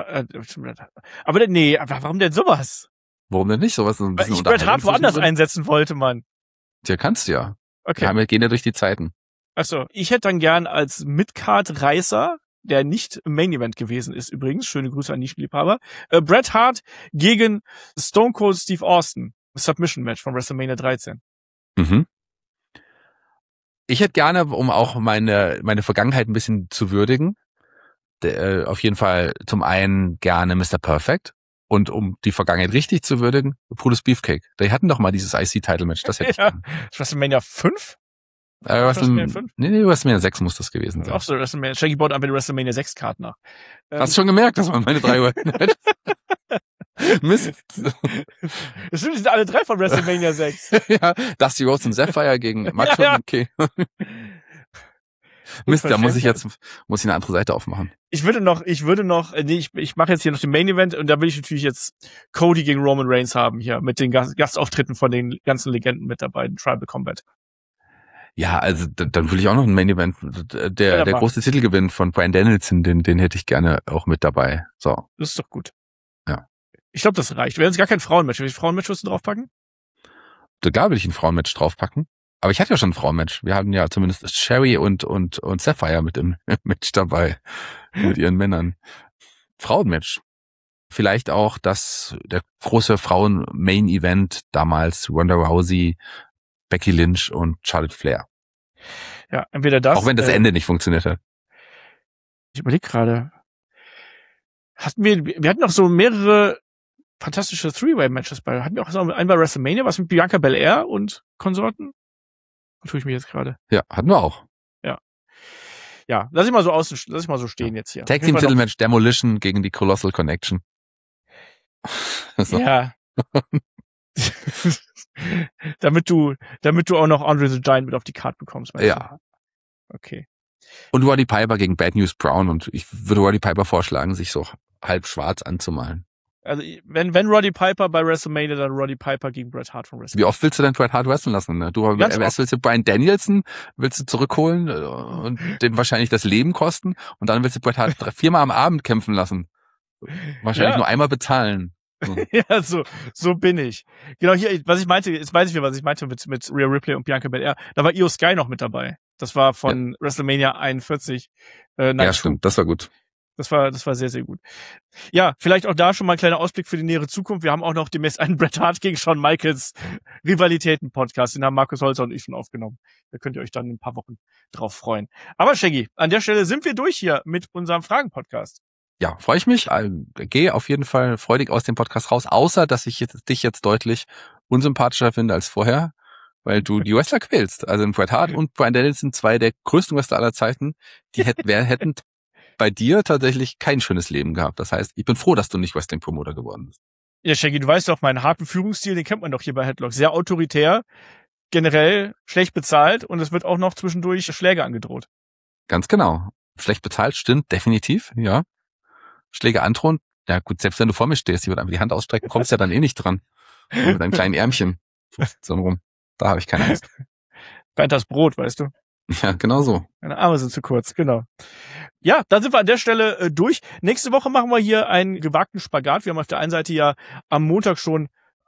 aber nee, warum denn sowas? Warum denn nicht? Sowas ein bisschen Weil ich Bret Hart woanders einsetzen wollte, Mann. Tja, kannst du ja. Okay. Wir gehen ja durch die Zeiten. Achso, ich hätte dann gern als Midcard-Reißer, der nicht im Main-Event gewesen ist übrigens, schöne Grüße an Nischenliebhaber, Bret Hart gegen Stone Cold Steve Austin. Submission-Match von WrestleMania 13. Mhm. Ich hätte gerne, um auch meine Vergangenheit ein bisschen zu würdigen, auf jeden Fall zum einen gerne Mr. Perfect und um die Vergangenheit richtig zu würdigen, Brutus Beefcake. Die hatten doch mal dieses IC-Title-Match, das hätte ich gerne. WrestleMania 5? WrestleMania 5? Nee, WrestleMania 6 muss das gewesen sein. Ach so, Shaggy baut einfach die WrestleMania 6 Card nach. Hast du schon gemerkt, dass man meine 3 Uhr Mist. Das sind alle 3 von WrestleMania 6. Ja, Dusty Rhodes und Sapphire gegen Macho. Ja. Okay. Mist, da muss ich eine andere Seite aufmachen. Ich mache jetzt hier noch den Main Event und da will ich natürlich jetzt Cody gegen Roman Reigns haben hier mit den Gastauftritten von den ganzen Legenden mit dabei in Tribal Combat. Ja, also dann will ich auch noch ein Main Event. Der große Titelgewinn von Bryan Danielson, den hätte ich gerne auch mit dabei. So. Das ist doch gut. Ja. Ich glaube, das reicht. Wir werden jetzt gar kein Frauenmatch. Welches Frauenmatch wirst du draufpacken? Da will ich ein Frauenmatch draufpacken. Aber ich hatte ja schon ein Frauenmatch. Wir hatten ja zumindest Sherry und Sapphire mit im Match dabei. Mit ihren Männern. Frauenmatch. Vielleicht auch der große Frauen-Main-Event damals Ronda Rousey, Becky Lynch und Charlotte Flair. Ja, entweder das. Auch wenn das Ende nicht funktioniert hat. Ich überlege gerade. Wir hatten noch so mehrere fantastische Three-Way-Matches bei. Hatten wir auch so einen bei WrestleMania, was mit Bianca Belair und Konsorten? Wo tue ich mich jetzt gerade? Ja, hatten wir auch. Ja, lass ich mal so stehen jetzt hier. Tag Team Titelmatch Demolition gegen die Colossal Connection. So. Ja. damit du auch noch Andre the Giant mit auf die Karte bekommst. Ja. Du? Okay. Und Roddy Piper gegen Bad News Brown, und ich würde Roddy Piper vorschlagen, sich so halb schwarz anzumalen. Also wenn Roddy Piper bei WrestleMania, dann Roddy Piper gegen Bret Hart von WrestleMania. Wie oft willst du denn Bret Hart wresteln lassen? Ne? Du willst du Bryan Danielson willst du zurückholen und den wahrscheinlich das Leben kosten, und dann willst du Bret Hart 4-mal am Abend kämpfen lassen. Wahrscheinlich nur einmal bezahlen. So. Ja, so bin ich. Genau hier, was ich meinte, jetzt weiß ich wieder, was ich meinte mit Rhea Ripley und Bianca Belair. Da war Io Sky noch mit dabei. Das war von WrestleMania 41. Ja, stimmt, das war gut. Das war sehr, sehr gut. Ja, vielleicht auch da schon mal ein kleiner Ausblick für die nähere Zukunft. Wir haben auch noch demnächst einen Bret Hart gegen Shawn Michaels Rivalitäten-Podcast. Den haben Markus Holzer und ich schon aufgenommen. Da könnt ihr euch dann in ein paar Wochen drauf freuen. Aber Shaggy, an der Stelle sind wir durch hier mit unserem Fragen-Podcast. Ja, freue ich mich. Gehe auf jeden Fall freudig aus dem Podcast raus, außer dass ich dich jetzt deutlich unsympathischer finde als vorher, weil du die Wrestler quälst. Also Bret Hart und Bryan Danielson, 2 der größten Wrestler aller Zeiten, die hätten bei dir tatsächlich kein schönes Leben gehabt. Das heißt, ich bin froh, dass du nicht Wrestling-Promoter geworden bist. Ja, Shaggy, du weißt doch, meinen harten Führungsstil, den kennt man doch hier bei Headlock. Sehr autoritär, generell schlecht bezahlt, und es wird auch noch zwischendurch Schläge angedroht. Ganz genau. Schlecht bezahlt, stimmt, definitiv, ja. Schläge androhen, ja gut, selbst wenn du vor mir stehst, ich würde einfach die Hand ausstrecken, kommst ja dann eh nicht dran. Mit deinem kleinen Ärmchen so rum. Da habe ich keine Angst. Bernd das Brot, weißt du. Ja, genau so. Deine Arme sind zu kurz, genau. Ja, dann sind wir an der Stelle durch. Nächste Woche machen wir hier einen gewagten Spagat. Wir haben auf der einen Seite ja am Montag schon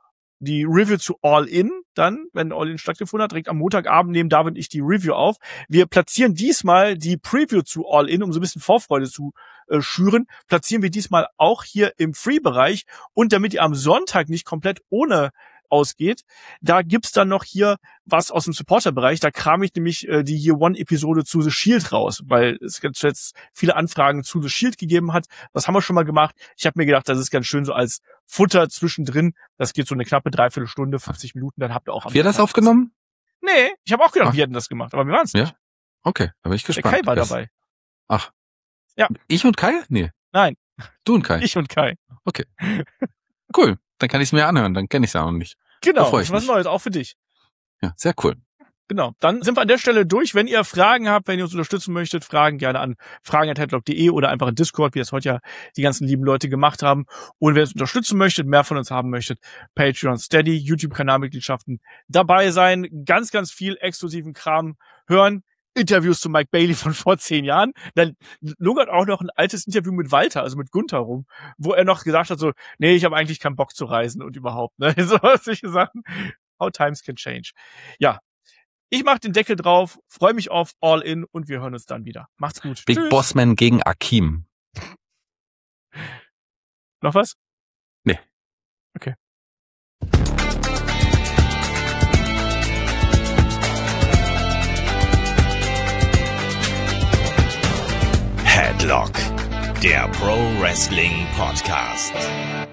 die Review zu All In, dann, wenn All In stattgefunden hat, direkt am Montagabend nehmen David und ich die Review auf. Wir platzieren diesmal die Preview zu All In, um so ein bisschen Vorfreude zu schüren, platzieren wir diesmal auch hier im Free-Bereich, und damit ihr am Sonntag nicht komplett ohne ausgeht, da gibt's dann noch hier was aus dem Supporter-Bereich. Da kram ich nämlich die Year-One-Episode zu The Shield raus, weil es jetzt viele Anfragen zu The Shield gegeben hat. Das haben wir schon mal gemacht. Ich habe mir gedacht, das ist ganz schön so als Futter zwischendrin. Das geht so eine knappe Dreiviertelstunde, 50 Minuten, dann habt ihr auch... Habt ihr das aufgenommen? Nee, ich habe auch gedacht, wir hätten das gemacht, aber wir waren es nicht. Ja? Okay, da bin ich gespannt. Der Kai war dabei. Ach. Ja. Ich und Kai? Nee. Nein. Du und Kai? Ich und Kai. Okay. Cool. Dann kann ich es mir anhören, dann kenne ich es ja auch nicht. Genau, da das ist was Neues, auch für dich. Ja, sehr cool. Genau, dann sind wir an der Stelle durch. Wenn ihr Fragen habt, wenn ihr uns unterstützen möchtet, Fragen gerne an fragen@headlock.de oder einfach in Discord, wie das heute ja die ganzen lieben Leute gemacht haben. Und wenn ihr uns unterstützen möchtet, mehr von uns haben möchtet, Patreon, Steady, YouTube-Kanalmitgliedschaften dabei sein, ganz, ganz viel exklusiven Kram hören. Interviews zu Mike Bailey von vor 10 Jahren. Dann lungert auch noch ein altes Interview mit Walter, also mit Gunther rum, wo er noch gesagt hat so, nee, ich habe eigentlich keinen Bock zu reisen und überhaupt, ne, so solche Sachen. How times can change. Ja, ich mach den Deckel drauf, freue mich auf All In, und wir hören uns dann wieder. Macht's gut. Big Tschüss. Bossman gegen Akeem. Noch was? Nee. Okay. Headlock, der Pro Wrestling Podcast.